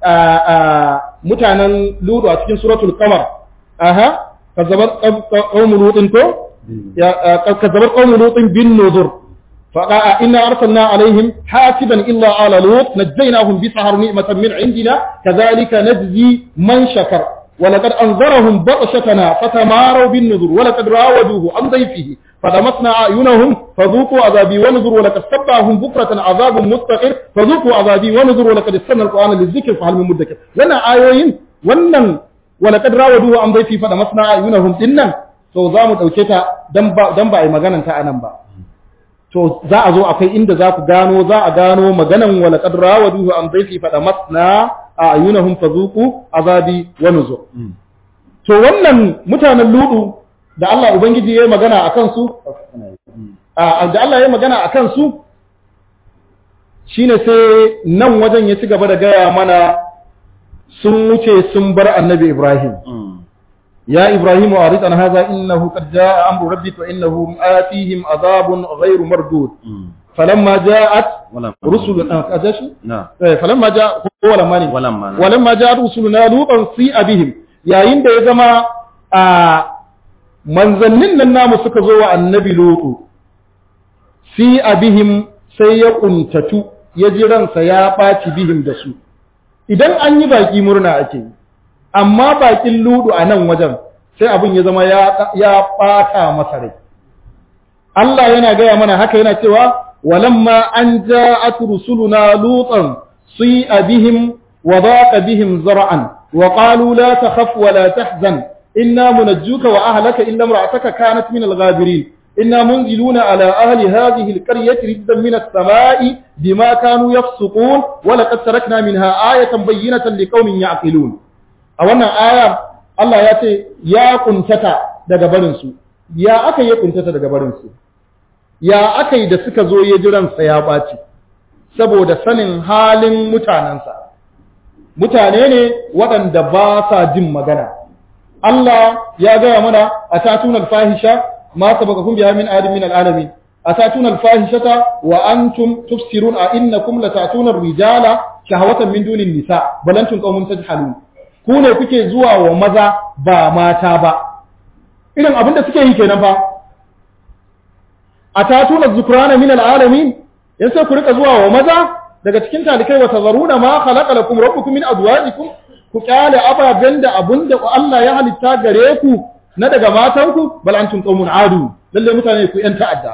mutanen ludu a cikin suratul qamar aha kazzabat qaumul lutin ko كذبت قوم لوط بالنذر فقال إنا أرسلنا عليهم حاسبا إلا على لوط نجيناهم بسحر نعمة من عندنا كذلك نجزي من شكر ولقد أنذرهم بطشتنا فتماروا بالنذر ولقد راودوه عن ضيفه فدمسنا أعينهم فذوقوا عذابي ونذر ولقد سبعهم بكرة عذاب مستقر فذوقوا عذابي ونذر ولقد استنى القرآن للذكر فهل من مدكر لنا آيوين ونن ولقد راودوه عن ضيفه فدمسنا أعينهم إنن to za mu ɗauke ta don ba a yi magananta a nan ba to za a zo akwai inda za ku gano za a gano maganan wala kadra wa duhu an zaifi faɗa masna a ayyunahum fazuqu azabi wa nuzur to wannan mutanen ludu da Allah ubangiji ya yi magana a kansu da Allah ya yi magana a kansu shine sai nan wajen ya ci gaba da gaya mana sun wuce sun bar annabi Ibrahim يا إبراهيم أعرض عن هذا إنه قد جاء أمر ربك وإنه آتيهم عذاب غير مردود فلما جاءت رسلنا فلما جاء ولما ولما جاءت رسلنا لوطا سيء بهم يا إن ده زما منزلن النام suka zo wa annabi lutu سيء بهم sai ya kuntatu ya ji ransa ya ɓaci bihim da su idan an yi baki murna ake yi amma bakin ludu a nan wajen sai abin ya zama ya ɓata masa rai. Allah yana gaya mana haka yana cewa, walamma an ja'at rusuluna lutan sui'a bihim wa daqa bihim zar'an wa qalu la takhaf wa la tahzan inna munajjuka wa ahlaka illa imra'ataka kanat min al-ghabirin inna munziluna ala ahli hadhihi alqaryati rijzan min as-sama'i bima kanu yafsuqun wa laqad tarakna minha ayatan bayyinatan liqaumin ya'qilun. A wannan aya Allah ya ce ya kuntata daga barin su. Ya aka yi kuntata daga barin su? Ya aka yi da suka zo ya jiransa ya baci saboda sanin halin mutanensa. Mutane ne waɗanda ba sa jin magana. Allah ya gaya mana a tatunan fahisha ma sabaqakum biha min ahadin min al'alamin. A tatunan fahishata wa antum tufsirun a innakum latatuna rijala shahawatan min dunin nisa bal antum qaumun tajhalun. Ku ne kuke zuwa wa maza ba mata ba. Irin abin da suke yi kenan fa. A tatunan zukrana min al'alamin yan sai ku rika zuwa wa maza daga cikin talikai wa tazaruna ma khalaqa lakum rabbukum min azwajikum, ku kyale ababen da abunda Allah ya halitta gare ku na daga matanku, bal antum qaumun adu, lalle mutane ku yan ta'adda.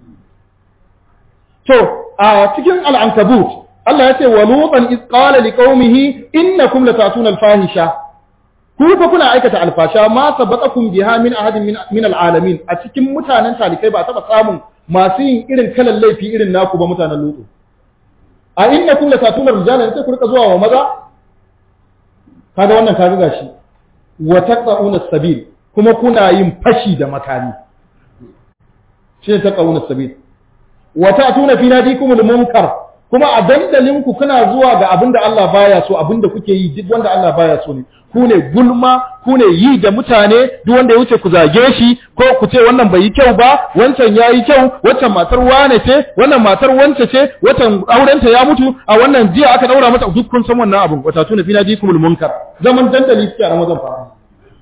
To a cikin al-ankabut Allah ya ce wa lutan iz qala liqaumihi innakum latatuna al-fahisha, ku fa kuna aikata alfasha ma sabaqakum biha min ahadin min al-alamin. A cikin mutanen talikai ba taba samun masu yin irin kalan laifi irin naku ba mutanen lutu. A innakum latatuna rijalan sai ku rika zuwa wa maza, kaga wannan kaga gashi wa taqauna sabil, kuma kuna yin fashi da makami, shi taqauna sabil. wa ta'tuna fi nadikumul munkar, kuma a dandalin ku kuna zuwa ga abinda Allah baya so, abinda kuke yi duk wanda Allah baya so ne. Ku ne gulma, ku ne yi da mutane, duk wanda ya wuce ku zage shi, ko ku ce wannan bai yi kyau ba, wancan ya yi kyau, wancan matar wane ce, wannan matar wance ce, wancan aurenta ya mutu, a wannan jiya aka daura mata, duk kun san wannan abin. Wata tuna fi nadikumul munkar, zaman dandali suke a Ramadan fa.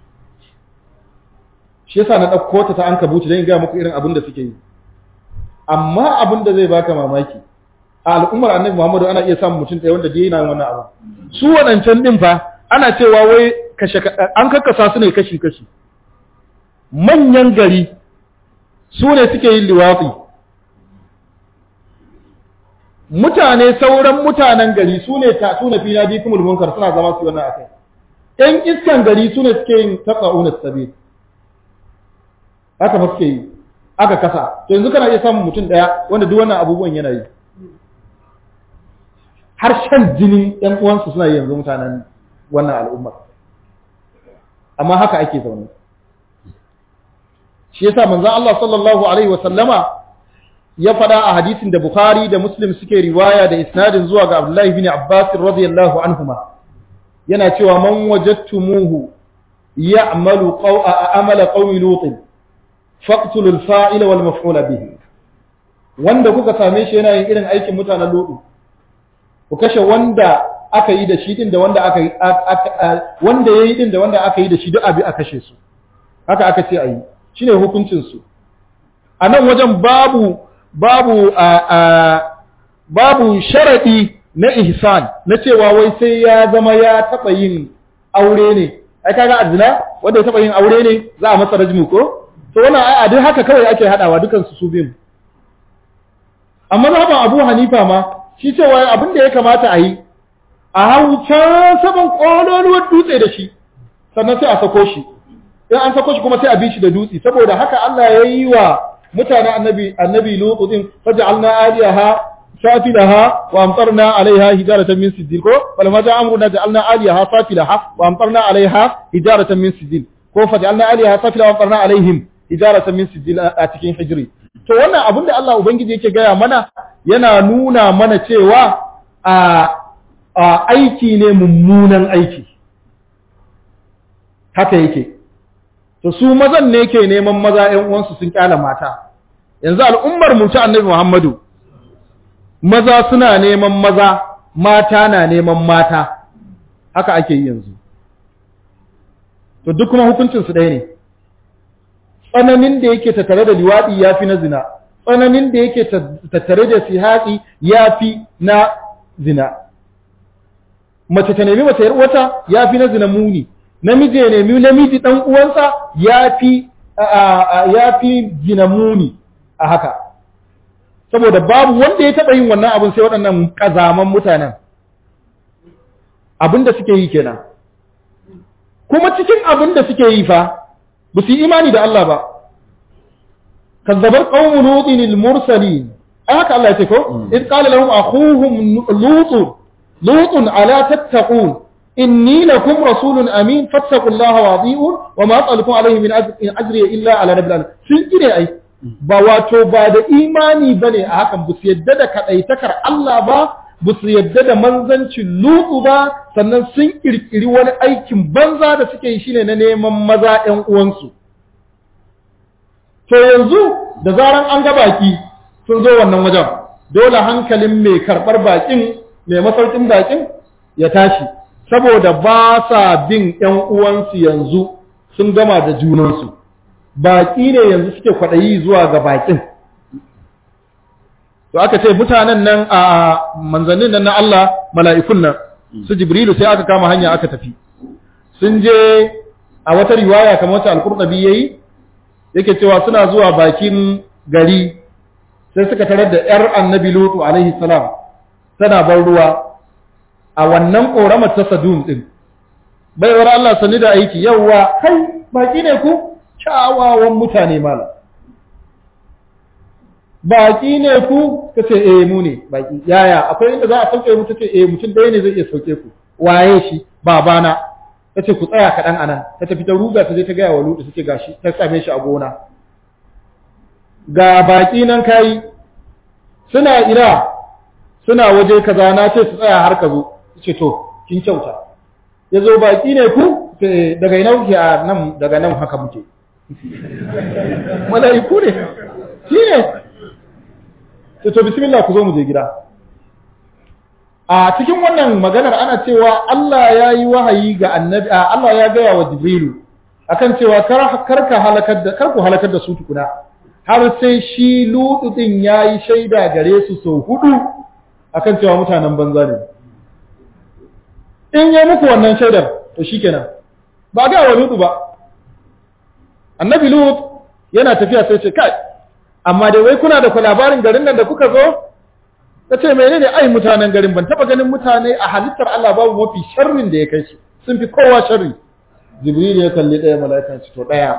Shi yasa na dauko ta ta an kabuci dan ga muku irin abin da suke yi. Amma abin da zai baka mamaki, a al'ummar Annabi Muhammadu ana iya samun mutum ɗaya wanda yana wannan abu. Su wadancan din fa ana cewa wai kashe an kakkasa su ne kashi-kashi. Manyan gari su ne suke yin liwatsi. Mutane sauran mutanen gari su ne tatuna fi nadikumul munkar, suna zama su wannan akai. Ɗan iskan gari su ne suke yin taqauna sabil. Haka ba suke yi, aka kasa. To yanzu kana iya samun mutum ɗaya wanda duk wannan abubuwan yana yi. Har shan jinin ɗan uwansu suna yi yanzu mutanen wannan al'ummar. Amma haka ake zaune. Shi yasa manzon Allah sallallahu alaihi wa sallama ya faɗa a hadisin da Bukhari da Muslim suke riwaya da isnadin zuwa ga Abdullah ibn Abbas radiyallahu anhuma. Yana cewa man wajadtumuhu ya'malu qaw'a amala qawmi Lut faqtulul fa'ila wal maf'ula bihi. Wanda kuka same shi yana yin irin aikin mutanen Lut, ku kashe wanda aka yi da shi din da wanda aka yi wanda yayi din da wanda aka yi da shi duk abi a kashe su. Haka aka ce ayi, shine hukuncin su. A nan wajen babu babu a babu sharadi na ihsan, na cewa wai sai ya zama ya taba yin aure ne. Ai kaga azina wanda ya taba yin aure ne za a masa rajmu ko? To wannan ai a duk haka kawai ake hadawa dukan su su biyun. Amma zaban Abu Hanifa ma shi cewa abin da ya kamata a yi a hau can saman ƙololuwar dutse da shi, sannan sai a sako shi. In an sako shi kuma sai a bi shi da dutse, saboda haka Allah ya yi wa mutanen annabi annabi Lutu din faj'alna aliyaha safilaha wa amtarna alaiha hijaratan min sijil, ko falamma ja'a amruna ja'alna aliyaha safilaha wa amtarna alaiha hijaratan min sijil, ko faj'alna aliyaha safilaha wa amtarna alaihim hijaratan min sijil a cikin hijri. To wannan abin da Allah ubangiji yake gaya mana yana nuna mana cewa a a aiki ne mummunan aiki. Haka yake. To su mazan ne ke neman maza ƴan uwansu sun kyala mata. Yanzu al'ummar mu ta Annabi Muhammadu, maza suna neman maza, mata na neman mata. Haka ake yi yanzu. To duk kuma hukuncin su ɗaya ne. Tsananin da yake tattare da liwaɗi ya fi na zina, tsananin da yake tattare da sihati ya fi na zina. Mace ta nemi mace wata ya fi na zina muni, namiji ya nemi namiji ɗan uwansa ya fi ya fi zina muni a haka. Saboda babu wanda ya taɓa yin wannan abin sai waɗannan ƙazaman mutanen. Abin da suke yi kenan. Kuma cikin abin da suke yi fa, ba su yi imani da Allah ba. kazzabar qaumu lutin al mursalin haka Allah ya ce ko id qala lahum akhuhum lut lut ala tattaqun inni lakum rasulun amin fattaqullaha wa ati'un wa ma as'alukum alayhi min ajri illa ala rabbil alamin sun kire ai ba wato ba da imani bane a hakan bu su yadda da kadaitakar Allah ba bu su yadda da manzancin lutu ba sannan sun kirkiri wani aikin banza da suke yi shine na neman maza ƴan uwansu to yanzu da zaran an ga baki sun zo wannan wajen dole hankalin mai karbar bakin mai masaukin bakin ya tashi saboda ba sa bin ƴan uwansu yanzu sun gama da junansu baƙi ne yanzu suke kwaɗayi zuwa ga baƙin to aka ce mutanen nan a manzannin nan na Allah mala'ikun nan su jibrilu sai aka kama hanya aka tafi sun je a wata riwaya kamar wata al-Qurtubi yayi yake cewa suna zuwa bakin gari sai suka tarar da ƴar annabi Lutu alaihi salam tana bar ruwa a wannan ƙoramar ta Sadum din baiwar Allah sani da aiki yawa kai baki ne ku kyawawan mutane mala baki ne ku kace eh mu ne baki yaya akwai inda za a sauke mu tace eh mutum ɗaya ne zai iya sauke ku waye shi babana tace ku tsaya kaɗan anan ta tafi ta ruga ta je ta gaya wa Lutu suke gashi ta same shi a gona ga baki nan kai suna ira suna waje kaza na ce su tsaya har ka zo ce to kin kyauta yazo baki ne ku daga ina kuke a nan daga nan haka muke malaiku ne shine to to bismillah ku zo mu je gida a cikin wannan maganar ana cewa Allah ya yi wahayi ga annabi Allah ya gaya wa Jibrilu akan cewa kar karka halakar da karku halakar da su tukuna har sai shi Lutu din yayi shaida gare su sau hudu akan cewa mutanen banza ne in ya muku wannan shaidar to shikenan ba ga wa Lutu ba annabi Lut yana tafiya sai ce kai amma dai wai kuna da labarin garin nan da kuka zo tace menene ai mutanen garin ban taba ganin mutane a halittar Allah babu mafi sharrin da ya kai su sun fi kowa sharri Jibril ya kalli daya mala'ikan shi to daya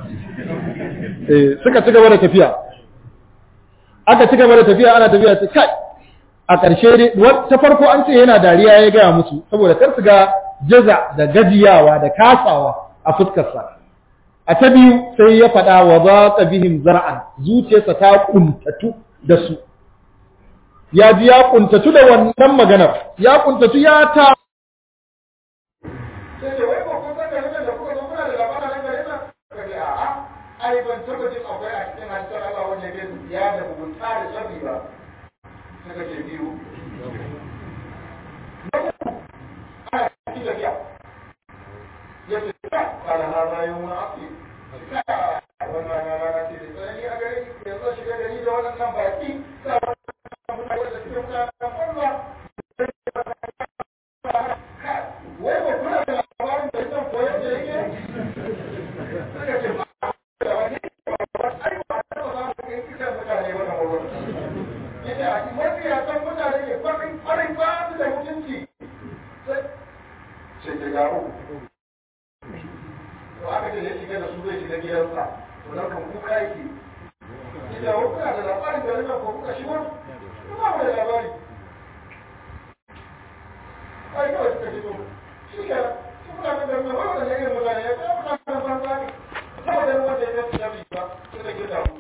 eh suka ci gaba da tafiya aka ci gaba da tafiya ana tafiya sai kai a ƙarshe dai ta farko an ce yana dariya ya gaya musu saboda kar su ga jaza da gajiyawa da kasawa a fuskarsa a ta biyu sai ya faɗa wa zaqa bihim zar'an zuciyarsa ta kuntatu da su ya ji ya kuntatu da wannan maganar ya kuntatu ya ta sai da wai ko kun san da da kuka zo kuna da labarin nan gare na kaje a a ai ban taba jin akwai a cikin hadisin Allah wanda yake ya da mugunta da sharri ba suka ce biyu ana cikin tafiya ya ce kana na bayan wani afi wannan rana ce da tsanani a gari yanzu shiga gari da waɗannan baki wai ba kuna da labarin da yake koyar da yake suka ce ba da wani ai ba ta ba za mu kai kitan mutane wannan wurin yace a cikin mafi ya san mutane ke farin farin ba su da mutunci sai ta garo to aka ce ya shiga da su zai shiga gidansa to nan kan kuka yake ita wa kuna da labarin da nan ko kuka shigo kuma ba da labari ai kawai suka shigo shi ke suna da garma wanda ne irin mutane ya ta mutane banza ne saboda wanda ya tafi shafi ba suka gida mu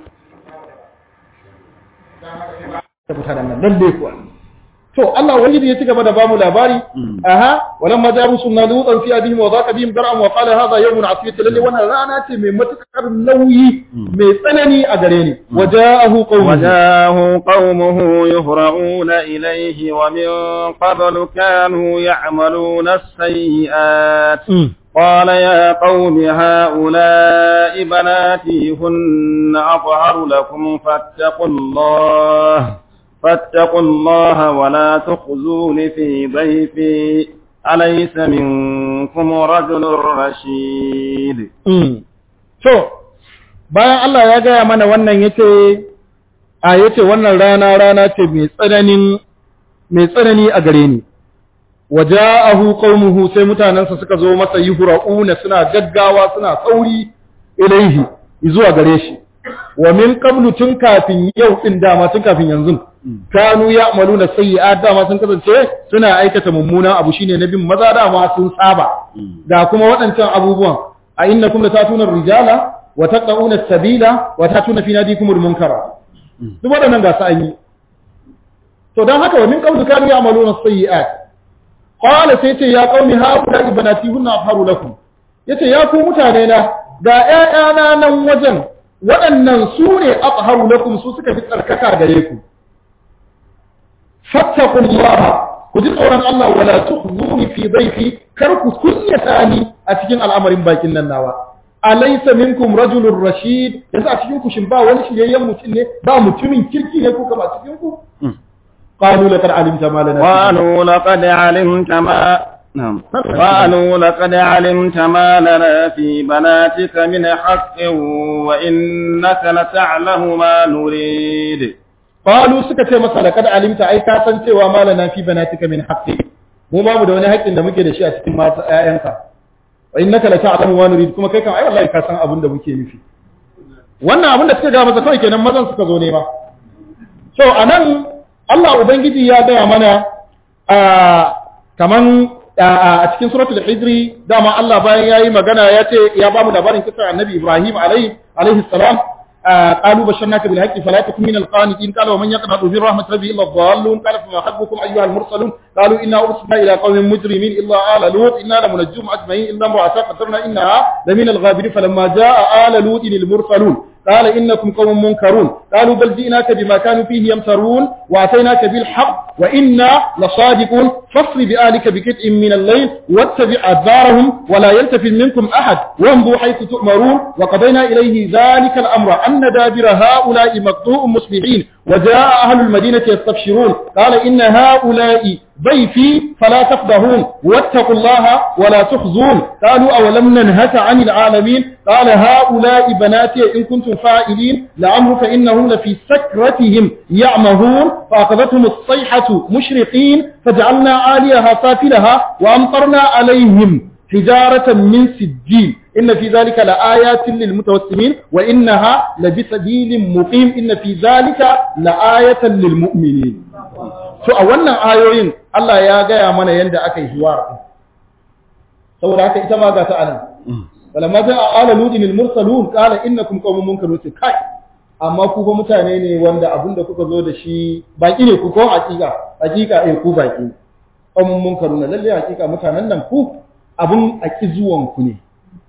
dan haka sai ba mutanen nan lalle kuwa to Allah wajidi ya ci gaba da bamu labari aha walamma jabu sunna lutan fi abihim wa dhaqa bihim dar'an wa qala hadha yawmun asiyat lalle wannan rana ce mai matukar nauyi mai tsanani a gare ni waja'ahu qawmuhu waja'ahu qawmuhu yuhra'una ilayhi wa min qablu kanu ya'maluna as-sayyi'at قال يا قوم هؤلاء بناتي هن أطهر لكم فاتقوا الله فاتقوا الله ولا تخزون في ضيفي أليس منكم رجل رشيد to bayan Allah ya gaya mana wannan yace a yace wannan rana rana ce mai tsananin mai tsanani a gare ni waja'ahu qaumuhu sai mutanansa suka zo masa yuhra'una suna gaggawa suna sauri ilaihi zuwa gare shi wa min qablu tun kafin yau din dama tun kafin yanzu kanu ya'maluna sayyi'at dama sun kasance suna aikata mummunan abu shine na bin maza dama sun saba ga kuma waɗancan abubuwan a innakum latatuna rijala wa taqauna as-sabila wa tatuna fi nadikumul munkara duk waɗannan ga su an yi to dan haka wa min qablu kanu ya'maluna sayyi'at qala sai ce ya qaumi haula ibnati hunna afharu lakum yace ya ku mutane na ga ƴaƴana nan wajen waɗannan su ne afharu lakum su suka fi tsarkaka gare ku fattaqullaha ku ji tsoron Allah wala tukhzuni fi dhayfi kar ku kunyata ni a cikin al'amarin bakin nan nawa alaysa minkum rajulun rashid yanzu a cikin ku shin ba wani shiyayyen mutum ne ba mutumin kirki ne ku kama cikin ku qalu laqad alimta ma lana qalu laqad alimta ma نعم قالوا لقد علمت ما لنا في بناتك من حق وإنك لتعلم ما نريد قالوا سكت مسا لقد علمت أي كاسن cewa ما لنا في بناتك من حق mu ba mu da wani haƙƙin da muke da shi a cikin mata ƴaƴanka wa innaka la ta'lamu ma nurid kuma kai kan ai wallahi ka san abin da muke nufi wannan abin da suka ga masa kai kenan mazan suka zo ne ba so anan Allah ubangiji ya gaya mana a kaman a cikin suratul hijri dama Allah bayan yayi magana ya ce ya ba mu labarin kisar annabi Ibrahim alaihi alaihi salam qalu basharnaka bil haqqi fala takun min al qanitin qala wa man yaqnatu bi rahmat rabbi illa dhallun qala fa habbukum ayyuha al mursalun qalu inna ursilna ila qaumin mujrimin illa ala lut inna la munajjum ajma'in illa imra'atan qadarna innaha la min al ghabirin falamma jaa ala lut al mursalun قال إنكم قوم منكرون قالوا بل جئناك بما كانوا فيه يمترون وأتيناك بالحق وإنا لصادقون فاصل بآلك بقطع من الليل واتبع أدبارهم ولا يلتفت منكم أحد وامضوا حيث تؤمرون وقضينا إليه ذلك الأمر أن دابر هؤلاء مقطوع مصبحين وجاء أهل المدينة يستبشرون قال إن هؤلاء ضيفي فلا تفضحون واتقوا الله ولا تخزون قالوا أولم ننهك عن العالمين قال هؤلاء بناتي إن كنتم فاعلين لعمرك إنهم لفي سكرتهم يعمهون فأخذتهم الصيحة مشرقين فجعلنا عاليها سافلها وأمطرنا عليهم حجارة من سجيل إن في ذلك لآيات للمتوسمين وإنها لبسبيل مقيم إن في ذلك لآية للمؤمنين so a wannan ayoyin Allah ya gaya mana yanda aka yi hiwar saboda haka ita ma ga ta anan falamma ja'a ala ludin al-mursalun qala innakum qaumun munkarun kai amma ku fa mutane ne wanda abinda kuka zo da shi baki ne ku ko hakika hakika eh ku baki qaumun munkarun lalle hakika mutanen nan ku abun aki zuwan ku ne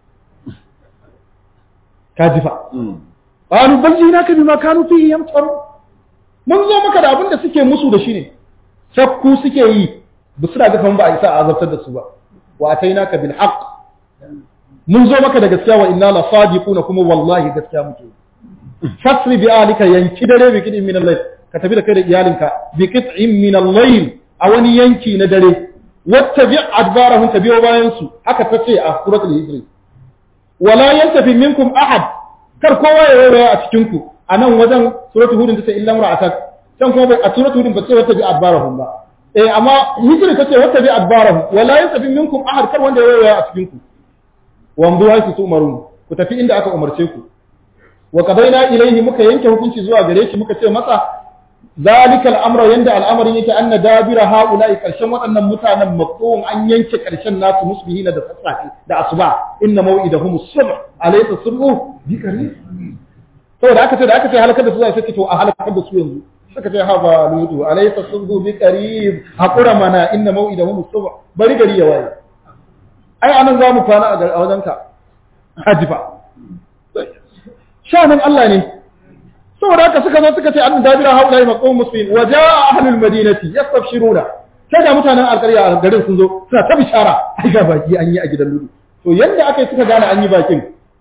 kajifa qalu bal jinaka bima kanu fihi yamtaru mun zo maka da abinda suke musu da shi ne shakku suke yi ba su daga kan ba a isa a azabtar da su ba wa atainaka bil haqq mun zo maka da gaskiya wa inna la sadiquna kuma wallahi gaskiya muke fasri bi alika yanki dare bi kidin min al-layl ka tafi da kai da iyalinka bi qit'in min al-layl a wani yanki na dare wattabi adbarahum tabi'u bayan su haka tace a suratul hijr wala yantafi minkum ahad kar kowa ya waya a cikin ku anan wajen suratul hud tace illa mar'atak can kuma a suratul hud ba ce wattabi adbarahum ba eh amma hijr tace wattabi adbarahum wala yantafi minkum ahad kar wanda ya waya a cikin ku wamdu haisu tumarun ku tafi inda aka umarce ku wa qadaina ilayhi muka yanke hukunci zuwa gare shi muka ce masa zalika al'amra yanda al'amarin yake anna dabira haula'i karshen waɗannan mutanen maqtuun an yanke karshen nasu musbihina da sassafe da asuba inna maw'idahum as-subh alaysa as-subhu bi qarib to da aka ce da aka ce halakar da su sai ce to a halakar da su yanzu suka ce ha ba lutu alaysa as-subhu bi qarib hakura mana inna maw'idahum as-subh bari gari ya waye ai anan za mu kwana a wajenka hajifa shanan Allah ne saboda haka suka zo suka ce an dabira haulai maqum muslimin wa jaa ahlul madinati yastabshiruna sai da mutanen alƙarya a garin sun zo suna ta bishara ai ga baki an yi a gidan ludu to yanda aka yi suka gane an yi bakin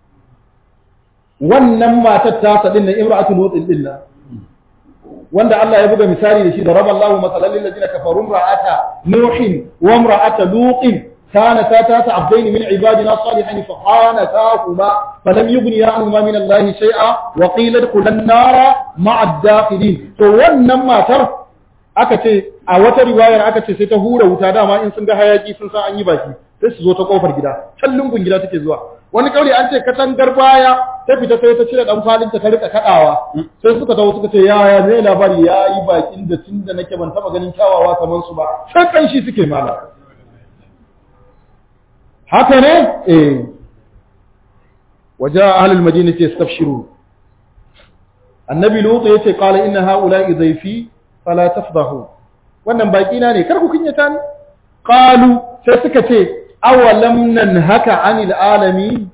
wannan matar ta sadin nan imra'atu lutin din nan wanda Allah ya buga misali da shi da raballahu masalan lil ladina kafaru ra'ata nuhin wa imra'ata lutin كانتا تحت عبدين من عبادنا الصالحين فخانتاهما فلم يغنيا عنهما من الله شيئا وقيل ادخلا النار مع الداخلين to wannan matar aka ce a wata riwayar aka ce sai ta hura wuta dama in sun ga hayaki sun san an yi baki sai su zo ta kofar gida can lungun gida take zuwa wani kauli an ce katangar baya ta fita sai ta cire dan kwalin ta ta rika kadawa sai suka tawo suka ce ya ya ne labari ya yi bakin da tunda nake ban taba ganin kyawawa kamar su ba sai kanshi suke mala haka ne eh waja ahlul madinati yastabshiru annabi lutu yace qala inna haula'i dhayfi fala tafdahu wannan baki na ne kar ku kunyata ni qalu sai suka ce awalam nanhaka anil alamin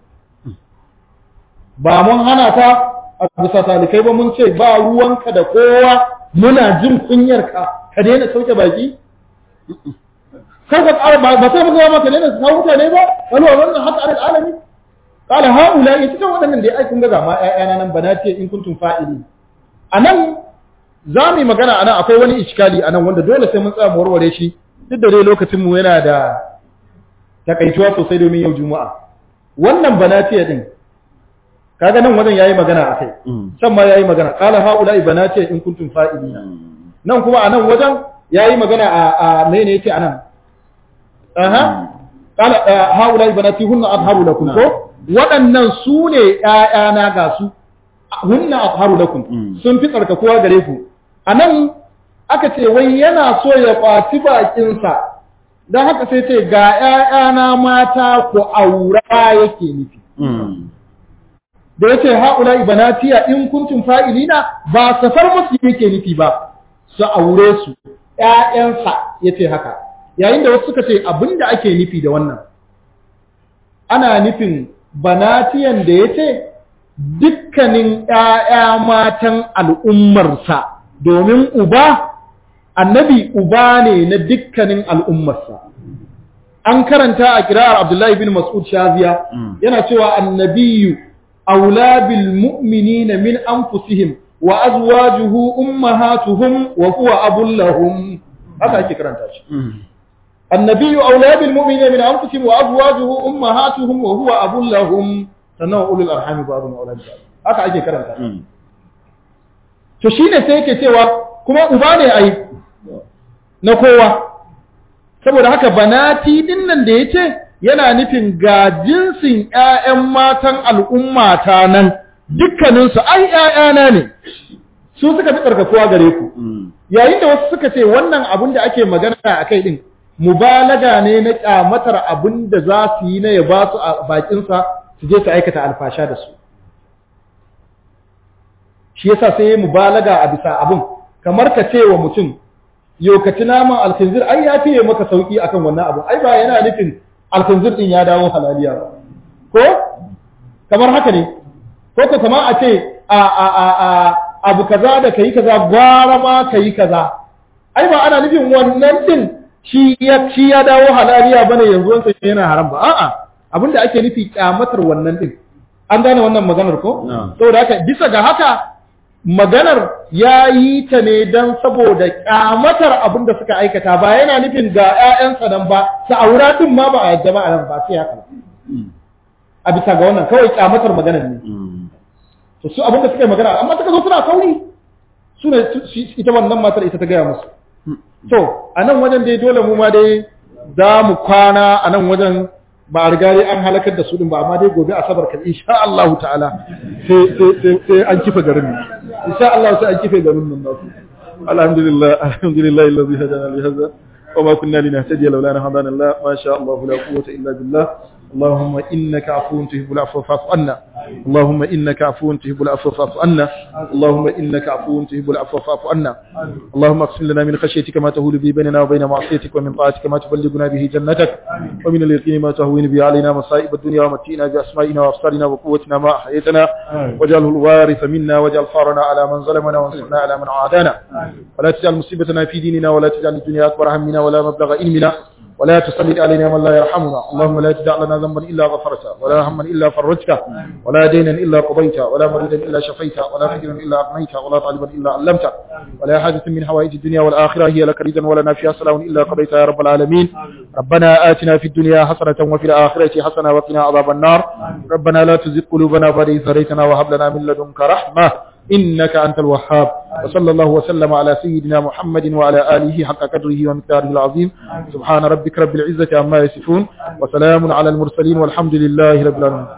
ba mun hana ta a bisa talikai ba mun ce ba ruwanka da kowa muna jin kunyar ka ka daina sauke baki kar ka ƙara ba sai mun ga maka daina sauke mutane ba wani wannan haka anil alamin qala haula ita wadannan da ai kun ga ma ƴaƴana nan banati in kuntum fa'ili anan zamu magana anan akwai wani iskali anan wanda dole sai mun tsaya mu warware shi duk da dai lokacin mu yana da takaituwa sosai domin yau juma'a wannan banati din kaga nan wajen yayi magana akai can ma yayi magana qala haula banati in kuntum fa'ili nan kuma anan wajen yayi magana a mene yake anan aha qala haula banati hunna adharu lakum ko waɗannan su ne ‘ya'yana ga su, hunna a faru lakum, sun fi tsarkakuwa gare ku. A nan aka ce, wai yana so ya ƙwaci bakinsa, don haka sai ce ga ‘ya'yana mata ku aura yake nufi. Da ya ce, haƙula ibanatiya in kuntun fa'ilina ba safar musu yake nufi ba, su aure su, ‘ya'yansa ya ce haka. Yayin da wasu suka ce abin da ake nufi da wannan, ana nufin banatiyan da ya ce dukkanin ‘ya'ya matan al'ummarsa domin uba, annabi uba ne na dukkanin al'ummarsa. An karanta a kira'ar Abdullahi bin Mas'ud Shaziya yana cewa annabiyu aula bil mu'minina min anfusihim wa azwajuhu ummahatuhum wa huwa abul lahum. Haka ake karanta shi. النبي أولى بالمؤمنين من أنفسهم وأزواجه أمهاتهم وهو أب لهم sannan ulul arhami ba'dhum awla bi ba'd haka ake karanta to shine sai yake cewa kuma uba ne ai na kowa saboda haka banati din nan da yace yana nufin ga jinsin ƴaƴan matan al'umma ta nan dukkanin su ai ƴaƴana ne su suka fi tsarkakuwa gare ku yayin da wasu suka ce wannan abin da ake magana akai din mubalaga ne na kyamatar abin da za su yi na ya ba su a bakinsa su je su aikata alfasha da su shi yasa sai mubalaga a bisa abin kamar ka ce wa mutum yau ka ci naman alkhinzir ai ya fiye maka sauki akan wannan abin ai ba yana nufin alkhinzir din ya dawo halaliya ba ko kamar haka ne ko ko kamar a ce a a a a abu kaza da kai kaza gwara ma kai kaza ai ba ana nufin wannan din shi ya shi ya dawo halaliya bane yanzu wansa yana haram ba a'a abinda ake nufi kyamatar wannan din an gane wannan maganar ko saboda haka bisa ga haka maganar yayi ta ne dan saboda kyamatar abinda suka aikata ba yana nufin ga ƴaƴansa nan ba sa aura din ma ba a yadda ba nan ba sai haka a bisa ga wannan kawai kyamatar maganar ne to su abinda suka yi magana amma suka zo suna sauri su ne ita wannan matar ita ta gaya musu to a nan wajen dai dole mu ma dai za mu kwana a nan wajen ba a riga dai an halakar da su din ba amma dai gobe asabar kan insha Allah ta'ala sai sai sai an kifa garin nan insha Allah sai an kifa garin nan nasu alhamdulillah alhamdulillah alladhi hadana li hadha wa ma kunna linahtadiya lawla an hadana Allah ma sha Allah la quwwata illa billah اللهم إنك عفو تحب العفو فاعف عنا اللهم إنك عفو تحب العفو فاعف عنا اللهم إنك عفو تحب العفو فاعف عنا اللهم اغفر لنا من خشيتك ما تهول به بيننا وبين معصيتك ومن طاعتك ما تبلغنا به جنتك ومن اليقين ما تهون به علينا مصائب الدنيا ومتئنا بأسمائنا وأبصارنا وقوتنا ما أحييتنا واجعله الوارث منا واجعل ثارنا على من ظلمنا وانصرنا على من عادانا ولا تجعل مصيبتنا في ديننا ولا تجعل الدنيا أكبر همنا ولا مبلغ علمنا ولا تسلط علينا من لا يرحمنا اللهم لا تدع لنا ذنبا إلا غفرته ولا هما إلا فرجته ولا دينا إلا قضيته ولا مريدا إلا شفيته ولا فقيرا إلا أغنيته ولا طالبا إلا علمته ولا حاجة من حوائج الدنيا والآخرة هي لك ريدا ولنا فيها سلام إلا قضيتها يا رب العالمين ربنا آتنا في الدنيا حسنة وفي الآخرة حسنة وقنا عذاب النار ربنا لا تزغ قلوبنا بعد إذ هديتنا وهب لنا من لدنك رحمة إنك أنت الوهاب وصلى الله وسلم على سيدنا محمد وعلى آله حق قدره ومقداره العظيم سبحان ربك رب العزة عما يصفون وسلام على المرسلين والحمد لله رب العالمين